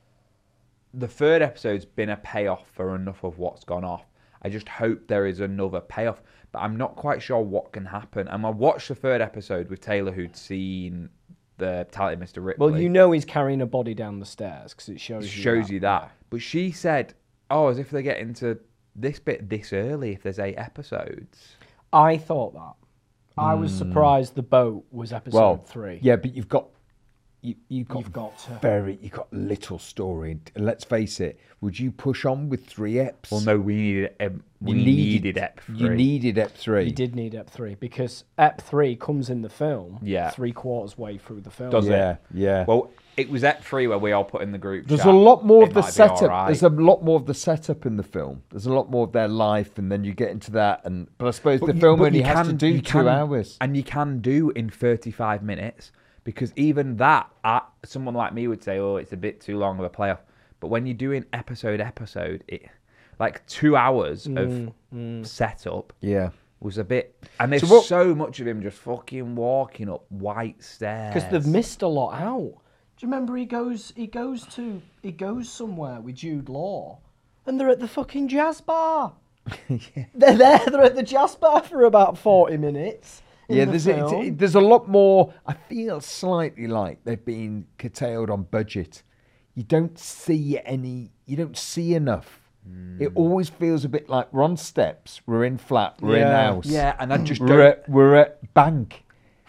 Speaker 4: the third episode's been a payoff for enough of what's gone off. I just hope there is another payoff, but I'm not quite sure what can happen. And I watched the third episode with Taylor, who'd seen the talented Mister Ripley.
Speaker 6: Well, you know he's carrying a body down the stairs because it shows
Speaker 4: It
Speaker 6: you
Speaker 4: shows
Speaker 6: that.
Speaker 4: you that. But she said, "Oh, as if they get into this bit this early. If there's eight episodes."
Speaker 6: I thought that. I was surprised the boat was episode
Speaker 5: Well,
Speaker 6: three.
Speaker 5: yeah, but you've got you, you've got,
Speaker 6: You've got to.
Speaker 5: very you've got little story. And let's face it, would you push on with three eps?
Speaker 4: Well, no, we needed um, we
Speaker 5: You
Speaker 4: needed, Ep three.
Speaker 5: You needed ep three.
Speaker 6: You did need Ep three because Ep three comes in the film
Speaker 4: Yeah.
Speaker 6: three quarters way through the film.
Speaker 4: Does it?
Speaker 5: Yeah, yeah.
Speaker 4: Well, it was Ep three where we all put in the group.
Speaker 5: There's
Speaker 4: chat,
Speaker 5: a lot more
Speaker 4: it
Speaker 5: of the
Speaker 4: might be
Speaker 5: setup.
Speaker 4: alright.
Speaker 5: There's a lot more of the setup in the film. There's a lot more of their life, and then you get into that. And but I suppose
Speaker 4: But
Speaker 5: the
Speaker 4: you-
Speaker 5: film
Speaker 4: but
Speaker 5: only
Speaker 4: you
Speaker 5: has to
Speaker 4: can-
Speaker 5: do
Speaker 4: you
Speaker 5: two
Speaker 4: can-
Speaker 5: hours.
Speaker 4: and you can do in thirty-five minutes because even that, uh, someone like me would say, "Oh, it's a bit too long of a playoff." But when you're doing episode episode, it like two hours of setup
Speaker 5: Yeah.
Speaker 4: was a bit, and there's
Speaker 5: So what-
Speaker 4: so much of him just fucking walking up white stairs
Speaker 6: Because they've missed a lot out. Do you remember he goes he goes to he goes somewhere with Jude Law and they're at the fucking jazz bar. They're there, they're at the jazz bar for about forty minutes. in
Speaker 5: Yeah,
Speaker 6: the
Speaker 5: there's a,
Speaker 6: film.
Speaker 5: it- there's a lot more. I feel slightly like they've been curtailed on budget. You don't see any. You don't see enough.
Speaker 4: Hmm.
Speaker 5: It always feels a bit like we're on steps. We're in flat. We're in
Speaker 6: Yeah.
Speaker 5: house.
Speaker 4: Yeah, and I just
Speaker 5: We're
Speaker 4: don't.
Speaker 5: at, we're at bank.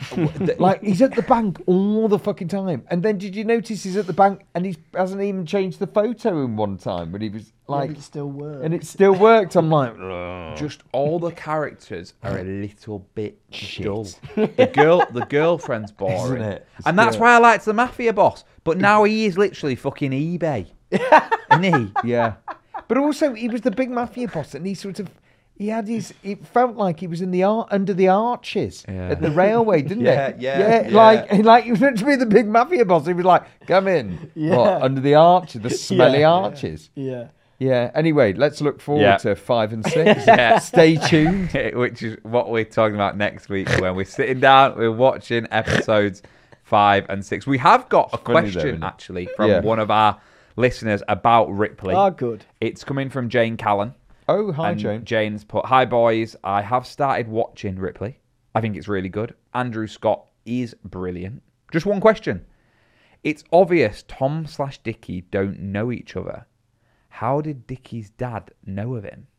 Speaker 5: Like he's at the bank all the fucking time. And then did you notice he's at the bank and he hasn't even changed the photo in one time when he was
Speaker 6: Yeah,
Speaker 5: like,
Speaker 6: but it still works.
Speaker 5: and it still worked. I'm like, "Ugh."
Speaker 4: Just all the characters are a little bit dull. The girl, the girlfriend's boring,
Speaker 5: Isn't it? It's
Speaker 4: and that's
Speaker 5: good.
Speaker 4: why I liked the mafia boss. But now he is literally fucking eBay, isn't he?
Speaker 5: Yeah. But also, he was the big mafia boss, and he sort of, he had his, it felt like he was in the ar- under the arches
Speaker 4: Yeah.
Speaker 5: at the railway, didn't
Speaker 4: Yeah,
Speaker 5: it?
Speaker 4: yeah, yeah.
Speaker 5: Like, like he was meant to be the big mafia boss. He was like, come in.
Speaker 6: Yeah.
Speaker 5: What, under the arches, the smelly
Speaker 6: Yeah.
Speaker 5: arches.
Speaker 6: yeah.
Speaker 5: Yeah. Anyway, let's look forward
Speaker 4: Yeah.
Speaker 5: to five and six.
Speaker 4: Yeah.
Speaker 5: Stay tuned.
Speaker 4: Which is what we're talking about next week when we're sitting down, we're watching episodes five and six. We have got a
Speaker 5: Funny though,
Speaker 4: question
Speaker 5: isn't it?
Speaker 4: actually from
Speaker 5: Yeah.
Speaker 4: one of our listeners about Ripley.
Speaker 6: Ah, good.
Speaker 4: It's coming from Jane Callan.
Speaker 5: Oh, hi,
Speaker 4: And
Speaker 5: Jane.
Speaker 4: Jane's put, "Hi boys, I have started watching Ripley. I think it's really good. Andrew Scott is brilliant. Just one question. It's obvious Tom slash Dickie don't know each other. How did Dickie's dad know of him?"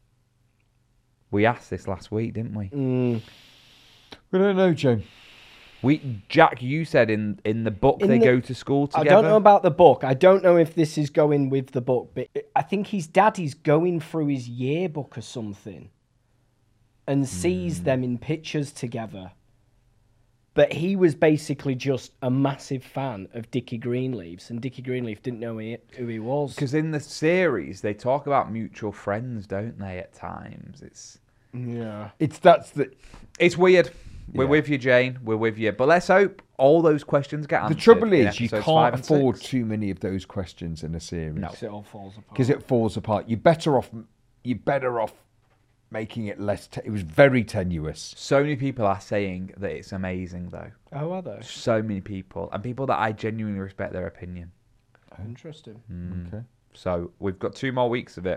Speaker 4: We asked this last week, didn't we?
Speaker 6: Mm.
Speaker 5: We don't know, Jane.
Speaker 4: We Jack, you said in in the book
Speaker 6: In
Speaker 4: they
Speaker 6: the-
Speaker 4: go to school
Speaker 6: I
Speaker 4: together.
Speaker 6: don't know about the book. I don't know if this is going with the book, but I think his daddy's going through his yearbook or something and sees
Speaker 4: Hmm.
Speaker 6: them in pictures together. But he was basically just a massive fan of Dickie Greenleaf's, and Dickie Greenleaf didn't know he, who he was.
Speaker 4: Because in the series they talk about mutual friends, don't they? At times, it's
Speaker 6: Yeah.
Speaker 5: It's that's the
Speaker 4: it's weird. We're
Speaker 5: Yeah.
Speaker 4: with you, Jane. We're with you. But let's hope all those questions get
Speaker 5: the
Speaker 4: answered.
Speaker 5: trouble
Speaker 4: in
Speaker 5: is you
Speaker 4: episodes
Speaker 5: can't
Speaker 4: five and
Speaker 5: afford
Speaker 4: six.
Speaker 5: too many of those questions in a series.
Speaker 4: No.
Speaker 6: Because it all falls apart.
Speaker 5: Because it falls apart. You're better off. You're better off making it less. Te- it was very tenuous.
Speaker 4: So many people are saying that it's amazing, though.
Speaker 6: Oh, are they?
Speaker 4: So many people, and people that I genuinely respect their opinion.
Speaker 6: Interesting.
Speaker 4: Hmm.
Speaker 5: Okay.
Speaker 4: So we've got two more weeks of it.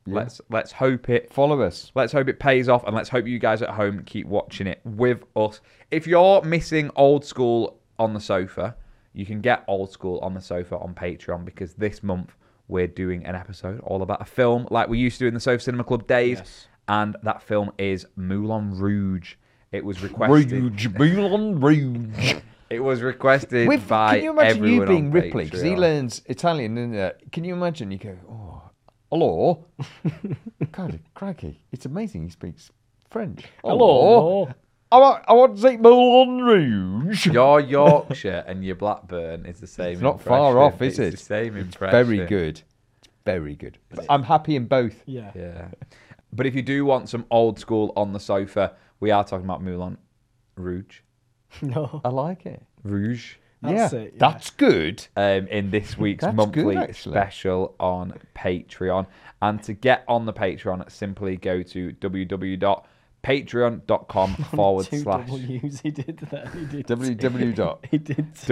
Speaker 5: Yeah.
Speaker 4: Let's let's hope it
Speaker 5: Follow us.
Speaker 4: Let's hope it pays off, and let's hope you guys at home keep watching it with us. If you're missing Old School on the Sofa, you can get Old School on the Sofa on Patreon, because this month we're doing an episode all about a film like we used to do in the Sofa Cinema Club days,
Speaker 6: Yes.
Speaker 4: and that film is Moulin Rouge. It was requested.
Speaker 5: Rouge, Moulin Rouge.
Speaker 4: It was requested
Speaker 5: With,
Speaker 4: by
Speaker 5: can you imagine you
Speaker 4: everyone
Speaker 5: being
Speaker 4: on
Speaker 5: Ripley? Because he
Speaker 4: Patreon.
Speaker 5: learns Italian, and can you imagine? You go, oh, hello. God, crikey! It's amazing. He speaks French.
Speaker 6: Hello.
Speaker 5: I want, I want to say Moulin Rouge.
Speaker 4: Your Yorkshire and your Blackburn is the same.
Speaker 5: It's not far
Speaker 4: impression.
Speaker 5: off, is
Speaker 4: It's
Speaker 5: it?
Speaker 4: The same
Speaker 5: It's
Speaker 4: impression.
Speaker 5: very good. It's very good. I'm happy in both.
Speaker 6: Yeah.
Speaker 4: Yeah. But if you do want some Old School on the Sofa, we are talking about Moulin Rouge.
Speaker 6: No.
Speaker 5: I like it.
Speaker 4: Rouge.
Speaker 6: That's
Speaker 5: yeah,
Speaker 6: it, yeah.
Speaker 5: that's good.
Speaker 4: Um, in this week's
Speaker 5: That's
Speaker 4: monthly
Speaker 5: good, actually.
Speaker 4: special on Patreon. And to get on the Patreon, simply go to www.patreon.com forward
Speaker 6: Two
Speaker 4: slash
Speaker 6: W's he did there. He did.
Speaker 5: www dot
Speaker 6: He did. two.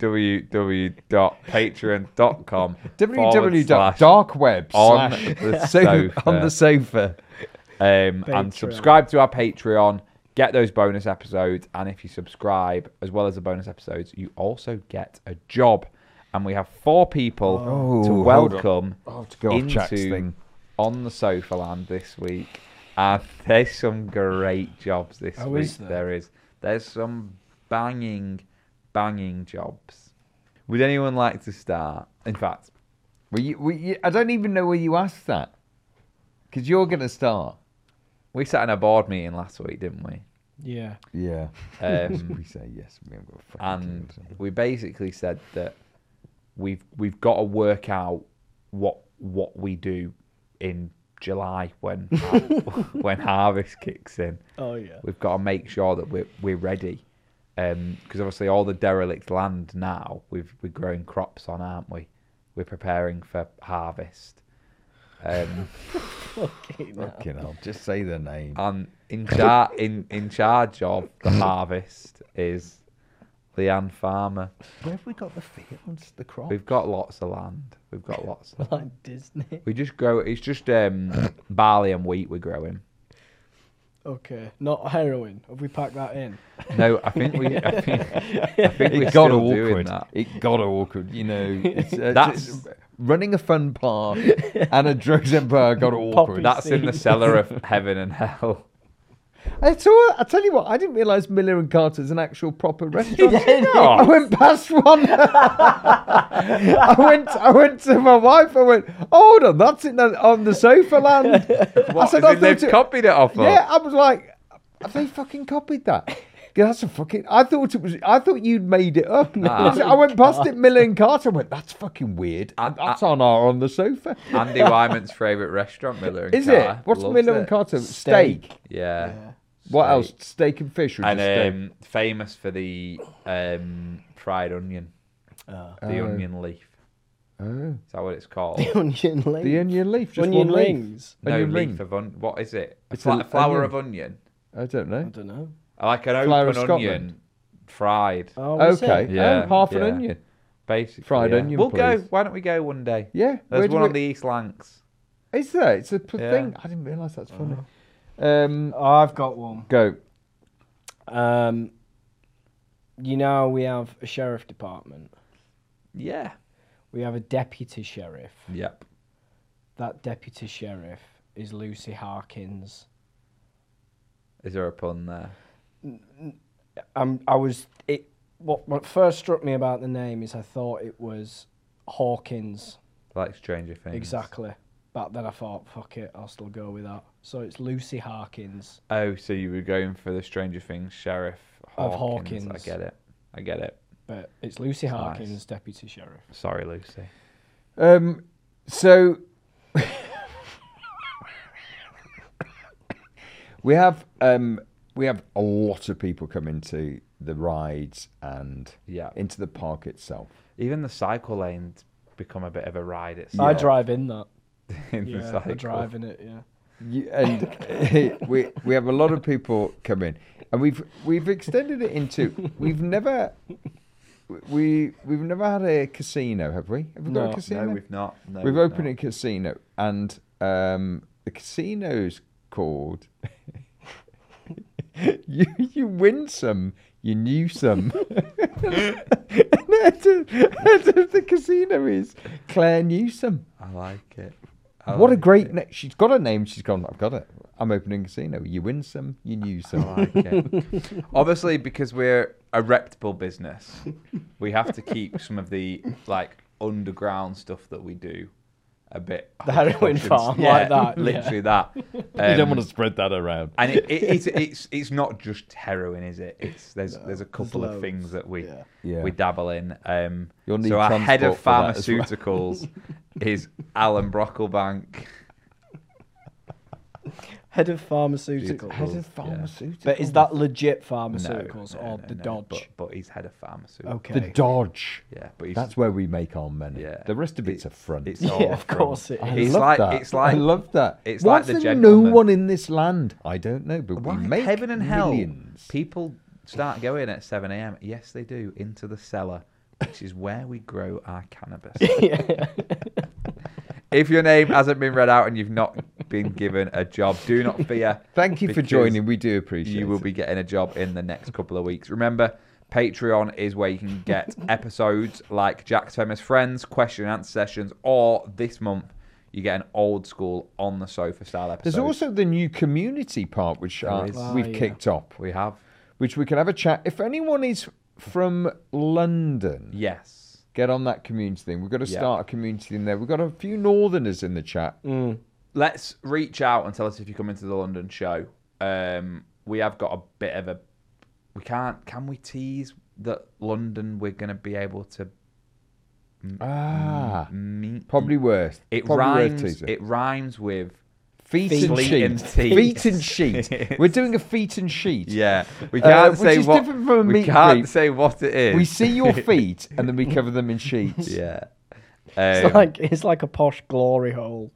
Speaker 4: www.patreon.com
Speaker 5: www
Speaker 4: forward
Speaker 5: dot
Speaker 4: slash
Speaker 5: dark web
Speaker 4: on
Speaker 5: slash
Speaker 4: the
Speaker 5: so-
Speaker 4: sofa.
Speaker 5: on the sofa.
Speaker 4: um, and
Speaker 6: Patreon.
Speaker 4: subscribe to our Patreon, get those bonus episodes, and if you subscribe, as well as the bonus episodes, you also get a job. And we have four people
Speaker 5: Oh,
Speaker 4: to
Speaker 5: hold on.
Speaker 4: welcome
Speaker 5: Oh, to go off Jack's
Speaker 4: into
Speaker 5: thing.
Speaker 4: On the Sofa Land this week. And there's some great jobs this
Speaker 6: Oh,
Speaker 4: week.
Speaker 6: is there?
Speaker 4: There is. There's some banging, banging jobs. Would anyone like to start? In fact,
Speaker 5: Well, you, well, you, I don't even know where you asked that. Because you're going to start.
Speaker 4: we sat in a board meeting last week, didn't we?
Speaker 6: Yeah.
Speaker 5: Yeah.
Speaker 4: Um,
Speaker 5: we say yes. We haven't got a fucking
Speaker 4: and
Speaker 5: clue, so.
Speaker 4: we basically said that we've we've got to work out what what we do in July when when harvest kicks in.
Speaker 6: Oh yeah.
Speaker 4: We've got to make sure that we're we're ready, because obviously all the derelict land now we've we're growing crops on, aren't we? We're preparing for harvest. Um,
Speaker 6: Fucking hell.
Speaker 5: Fucking hell. Just say the name.
Speaker 4: and in char- in in charge of the harvest is Leanne Farmer.
Speaker 5: Where have we got the fields, the crop?
Speaker 4: We've got lots of land. We've got lots. Of
Speaker 6: Like Disney.
Speaker 4: We just grow. It's just um, barley and wheat we're growing.
Speaker 6: Okay. Not heroin. Have we packed that in?
Speaker 4: No, I think we. I think, I think we're
Speaker 5: It got
Speaker 4: still doing
Speaker 5: awkward.
Speaker 4: that.
Speaker 5: It got awkward. You know, it's, uh,
Speaker 4: That's-
Speaker 5: just- running a fun park and a drugs empire got awkward.
Speaker 6: Poppy
Speaker 4: That's in the
Speaker 6: seeds.
Speaker 4: cellar of heaven and hell.
Speaker 5: I saw. I tell you what. I didn't realise Miller and Carter's an actual proper restaurant. I went past one. I went. I went to my wife. I went. Hold on, that's it on the sofa land. I
Speaker 4: What,
Speaker 5: said,
Speaker 4: as
Speaker 5: I
Speaker 4: in they've
Speaker 5: thought it-
Speaker 4: copied it off. us?
Speaker 5: Yeah, I was like, have they fucking copied that? Yeah, that's a fucking. I thought it was. I thought you'd made it up. I went past it, Miller and Carter. I went, that's fucking weird.
Speaker 4: And-
Speaker 5: that's on our on the sofa.
Speaker 4: Andy Wyman's favourite restaurant, Miller and
Speaker 5: Is
Speaker 4: Carr.
Speaker 5: it? What's
Speaker 4: Loves
Speaker 5: Miller
Speaker 4: it.
Speaker 5: and Carter? Steak.
Speaker 4: Yeah.
Speaker 5: What
Speaker 4: Steak.
Speaker 5: else? Steak and fish, or just
Speaker 4: And
Speaker 5: steak?
Speaker 4: um, famous for the um, fried onion, the
Speaker 5: Oh.
Speaker 4: onion leaf.
Speaker 5: Oh.
Speaker 4: Is that what it's called?
Speaker 6: Onion leaf.
Speaker 5: The onion leaf. Just
Speaker 6: Onion
Speaker 5: one leaf.
Speaker 6: rings.
Speaker 4: no,
Speaker 5: Onion
Speaker 4: leaf
Speaker 5: ring.
Speaker 4: of onion. What is it? A,
Speaker 5: It's
Speaker 4: fla-
Speaker 5: a
Speaker 4: a flower
Speaker 5: onion.
Speaker 4: of onion.
Speaker 5: I don't know.
Speaker 6: I don't know.
Speaker 4: Like an
Speaker 5: Flower of
Speaker 4: open
Speaker 5: Scotland.
Speaker 4: onion, fried.
Speaker 6: Oh, is
Speaker 5: Okay.
Speaker 6: it?
Speaker 4: Yeah,
Speaker 5: Oh, half an
Speaker 4: yeah.
Speaker 5: onion.
Speaker 4: Basically,
Speaker 5: Fried
Speaker 4: yeah.
Speaker 5: onion,
Speaker 4: We'll go.
Speaker 5: please.
Speaker 4: Why don't we go one day?
Speaker 5: Yeah.
Speaker 4: There's
Speaker 5: where do
Speaker 4: one on
Speaker 5: we-
Speaker 4: the East Lancs.
Speaker 5: Is there? It's a p-
Speaker 4: Yeah.
Speaker 5: thing. I didn't realise that's funny. Um,
Speaker 6: Oh, I've got one.
Speaker 5: go.
Speaker 6: Um, you know, we have a sheriff department.
Speaker 4: Yeah.
Speaker 6: We have a deputy sheriff.
Speaker 4: Yep.
Speaker 6: That deputy sheriff is Lucy Harkins.
Speaker 4: Is there a pun there?
Speaker 6: Um, I was it. What what first struck me about the name is I thought it was Hawkins.
Speaker 4: Like Stranger Things.
Speaker 6: Exactly. But then I thought, fuck it, I'll still go with that. So it's Lucy Harkins.
Speaker 4: Oh, so you were going for the Stranger Things sheriff
Speaker 6: Of
Speaker 4: Hawkins.
Speaker 6: Hawkins.
Speaker 4: I get it. I get it.
Speaker 6: But it's Lucy
Speaker 4: Nice.
Speaker 6: Harkins, deputy sheriff.
Speaker 4: Sorry, Lucy.
Speaker 5: Um, so we have um, we have a lot of people come into the rides and
Speaker 4: Yeah.
Speaker 5: into the park itself.
Speaker 4: Even the cycle lanes become a bit of a ride itself.
Speaker 6: I drive in that.
Speaker 4: in the
Speaker 6: Yeah,
Speaker 4: cycle.
Speaker 6: I drive in it, yeah.
Speaker 5: You, and we we have a lot of people come in, and we've we've extended it into. We've never we we've never had a casino, have we? Have we got
Speaker 6: No.
Speaker 5: a casino?
Speaker 4: No, we've not. No,
Speaker 5: We've
Speaker 4: we've
Speaker 5: opened
Speaker 4: not.
Speaker 5: a casino, and Um, the casino's called you you win some, you knew some. And head of, head of the casino is Claire Newsom.
Speaker 4: I like it. I
Speaker 5: What a
Speaker 4: like
Speaker 5: great
Speaker 4: it.
Speaker 5: name. She's got a name. She's gone, I've got it. I'm opening a casino. You win some, you knew some.
Speaker 4: I like it. Obviously, because we're a reputable business, we have to keep some of the like underground stuff that we do a bit.
Speaker 6: The heroin farm,
Speaker 4: yeah,
Speaker 6: like that,
Speaker 4: literally
Speaker 6: yeah.
Speaker 4: that. Um,
Speaker 5: You don't want to spread that around.
Speaker 4: And it, it, it's it's it's not just heroin, is it? It's there's there's a couple of
Speaker 6: loads,
Speaker 4: things that we
Speaker 6: yeah.
Speaker 5: Yeah.
Speaker 4: we dabble in. Um,
Speaker 5: You'll need
Speaker 4: so our head of
Speaker 5: transport for that as well.
Speaker 4: pharmaceuticals is Alan Brocklebank.
Speaker 6: Head of pharmaceuticals.
Speaker 5: Head of pharmaceuticals.
Speaker 6: But is that legit
Speaker 4: No,
Speaker 6: pharmaceuticals
Speaker 4: no,
Speaker 6: or
Speaker 4: no,
Speaker 6: the
Speaker 4: no,
Speaker 6: Dodge?
Speaker 4: But, but he's head of pharmaceuticals.
Speaker 6: Okay.
Speaker 5: the Dodge?
Speaker 4: Yeah, but he's,
Speaker 5: That's where we make our money.
Speaker 4: Yeah.
Speaker 5: The rest of it's a front.
Speaker 4: It's
Speaker 6: Yeah,
Speaker 4: all
Speaker 6: of
Speaker 4: from-
Speaker 6: course it
Speaker 5: I
Speaker 6: is.
Speaker 4: It's
Speaker 5: love
Speaker 4: like
Speaker 5: that.
Speaker 4: it's like
Speaker 5: I love that.
Speaker 4: It's
Speaker 5: Why
Speaker 4: like the
Speaker 5: is there no
Speaker 4: gentleman.
Speaker 5: one in this land? I don't know, but
Speaker 4: Why
Speaker 5: we make
Speaker 4: heaven and hell
Speaker 5: millions.
Speaker 4: people start going at seven a.m. Yes, they do, into the cellar, which is where we grow our cannabis. If your name hasn't been read out and you've not been given a job, do not fear.
Speaker 5: Thank you for
Speaker 4: because
Speaker 5: joining. We do appreciate it.
Speaker 4: You will be getting a job in the next couple of weeks. Remember, Patreon is where you can get episodes like Jack's Famous Friends, question and answer sessions, or this month you get an old school on the sofa style episode.
Speaker 5: There's also the new community part, which uh,
Speaker 4: is.
Speaker 5: we've
Speaker 6: Ah, yeah.
Speaker 5: kicked off,
Speaker 4: we have
Speaker 5: which we can have a chat. If anyone is from London,
Speaker 4: yes.
Speaker 5: get on that community thing. We've got to
Speaker 4: Yeah.
Speaker 5: start a community in there. We've got a few Northerners in the chat.
Speaker 4: Let's reach out and tell us if you come into the London show. Um, we have got a bit of a. We can't. Can we tease that London? We're going to be able to
Speaker 5: Ah,
Speaker 4: meet.
Speaker 5: probably worth.
Speaker 4: It
Speaker 5: probably worth
Speaker 4: rhymes.
Speaker 5: teasing.
Speaker 4: It rhymes with.
Speaker 5: Feet,
Speaker 4: Feet
Speaker 5: and
Speaker 4: and
Speaker 5: sheet.
Speaker 4: teeth.
Speaker 5: Feet and sheet. We're doing a feet and sheet.
Speaker 4: Yeah, we
Speaker 5: Uh,
Speaker 4: can't
Speaker 5: which
Speaker 4: say
Speaker 5: is
Speaker 4: what.
Speaker 5: different from a
Speaker 4: we
Speaker 5: meet and
Speaker 4: can't
Speaker 5: greet.
Speaker 4: say what it is.
Speaker 5: We see your feet and then we cover them in sheets.
Speaker 4: Yeah.
Speaker 6: It's
Speaker 4: Um,
Speaker 6: like it's like a posh glory hole.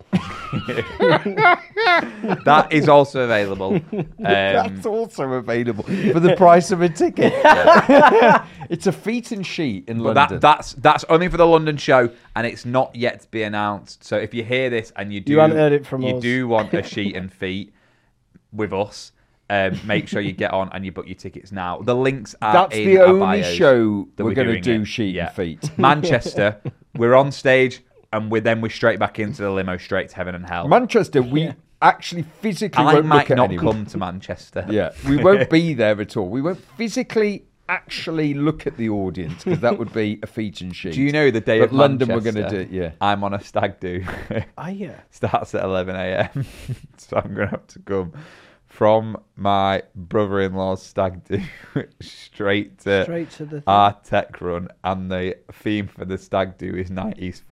Speaker 4: that is also available. Um,
Speaker 5: That's also available for the price of a ticket. It's a feet and sheet in
Speaker 4: But
Speaker 5: London.
Speaker 4: that, that's that's only for the London show, and it's not yet to be announced. So if you hear this and you do,
Speaker 6: You haven't heard it from
Speaker 4: you
Speaker 6: us.
Speaker 4: do want a sheet and feet with us, um, make sure you get on and you book your tickets now. The links are
Speaker 5: That's
Speaker 4: in
Speaker 5: the
Speaker 4: our
Speaker 5: only
Speaker 4: bios
Speaker 5: show
Speaker 4: that
Speaker 5: we're going to
Speaker 4: doing
Speaker 5: do
Speaker 4: it.
Speaker 5: sheet
Speaker 4: Yeah.
Speaker 5: and feet.
Speaker 4: Manchester, we're on stage, and we're then we're straight back into the limo, straight to heaven and hell.
Speaker 5: Manchester, we actually physically
Speaker 4: I
Speaker 5: won't
Speaker 4: might
Speaker 5: look at
Speaker 4: not
Speaker 5: anyone.
Speaker 4: come to Manchester.
Speaker 5: Yeah, we won't be there at all. We won't physically actually look at the audience because that would be a feet and sheet.
Speaker 4: Do you know the day
Speaker 5: but
Speaker 4: of
Speaker 5: London
Speaker 4: Manchester,
Speaker 5: we're going to do? Yeah.
Speaker 4: I'm on a stag do.
Speaker 6: Ah, yeah.
Speaker 4: Starts at eleven a.m. So I'm going to have to come from my brother-in-law's stag do straight to,
Speaker 6: Straight to the thing.
Speaker 4: our tech run. And the theme for the stag do is nineties.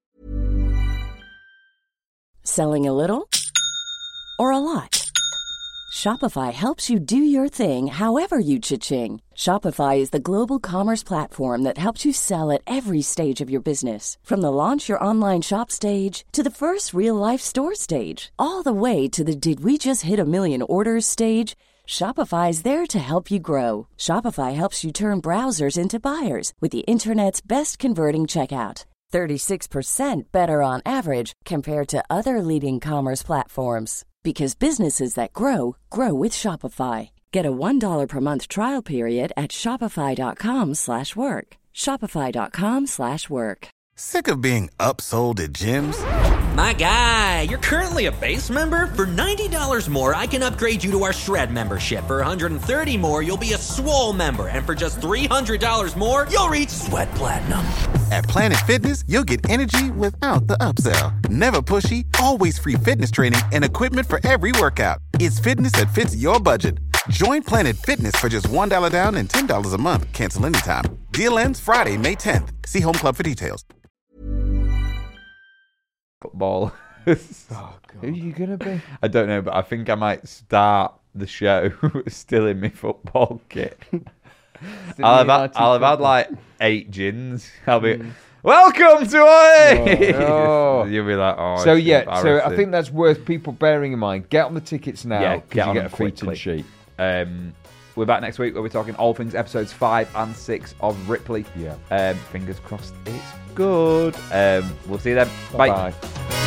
Speaker 8: Selling a little or a lot? Shopify helps you do your thing however you cha-ching. Shopify is the global commerce platform that helps you sell at every stage of your business. From the launch your online shop stage to the first real-life store stage, all the way to the did we just hit a million orders stage. Shopify is there to help you grow. Shopify helps you turn browsers into buyers with the internet's best converting checkout. thirty-six percent better on average compared to other leading commerce platforms. Because businesses that grow, grow with Shopify. Get a one dollar per month trial period at shopify.com slash work. Shopify.com slash work.
Speaker 9: Sick of being upsold at gyms?
Speaker 10: My guy, you're currently a base member. For ninety dollars more, I can upgrade you to our Shred membership. For one hundred thirty dollars more, you'll be a Swole member. And for just three hundred dollars more, you'll reach Sweat Platinum.
Speaker 9: At Planet Fitness, you'll get energy without the upsell. Never pushy, always free fitness training and equipment for every workout. It's fitness that fits your budget. Join Planet Fitness for just one dollar down and ten dollars a month. Cancel anytime. Deal ends Friday, May tenth. See Home Club for details.
Speaker 4: Football.
Speaker 5: Who are you going to be?
Speaker 4: I don't know, but I think I might start the show still in my football kit. I'll have, had, I'll have had like eight gins. I'll be, welcome to Oi!
Speaker 5: Oh.
Speaker 4: You'll be like, oh,
Speaker 5: So
Speaker 4: it's
Speaker 5: yeah, so I
Speaker 4: embarrassing.
Speaker 5: think that's worth people bearing in mind. Get on the tickets now.
Speaker 4: Yeah,
Speaker 5: 'cause
Speaker 4: get
Speaker 5: you
Speaker 4: on
Speaker 5: get
Speaker 4: them
Speaker 5: a feet
Speaker 4: quickly.
Speaker 5: and sheet.
Speaker 4: Um, we're back next week where we're talking all things episodes five and six of Ripley.
Speaker 5: Yeah.
Speaker 4: Um, fingers crossed it's good. Um, we'll see you then. Bye.
Speaker 5: Bye.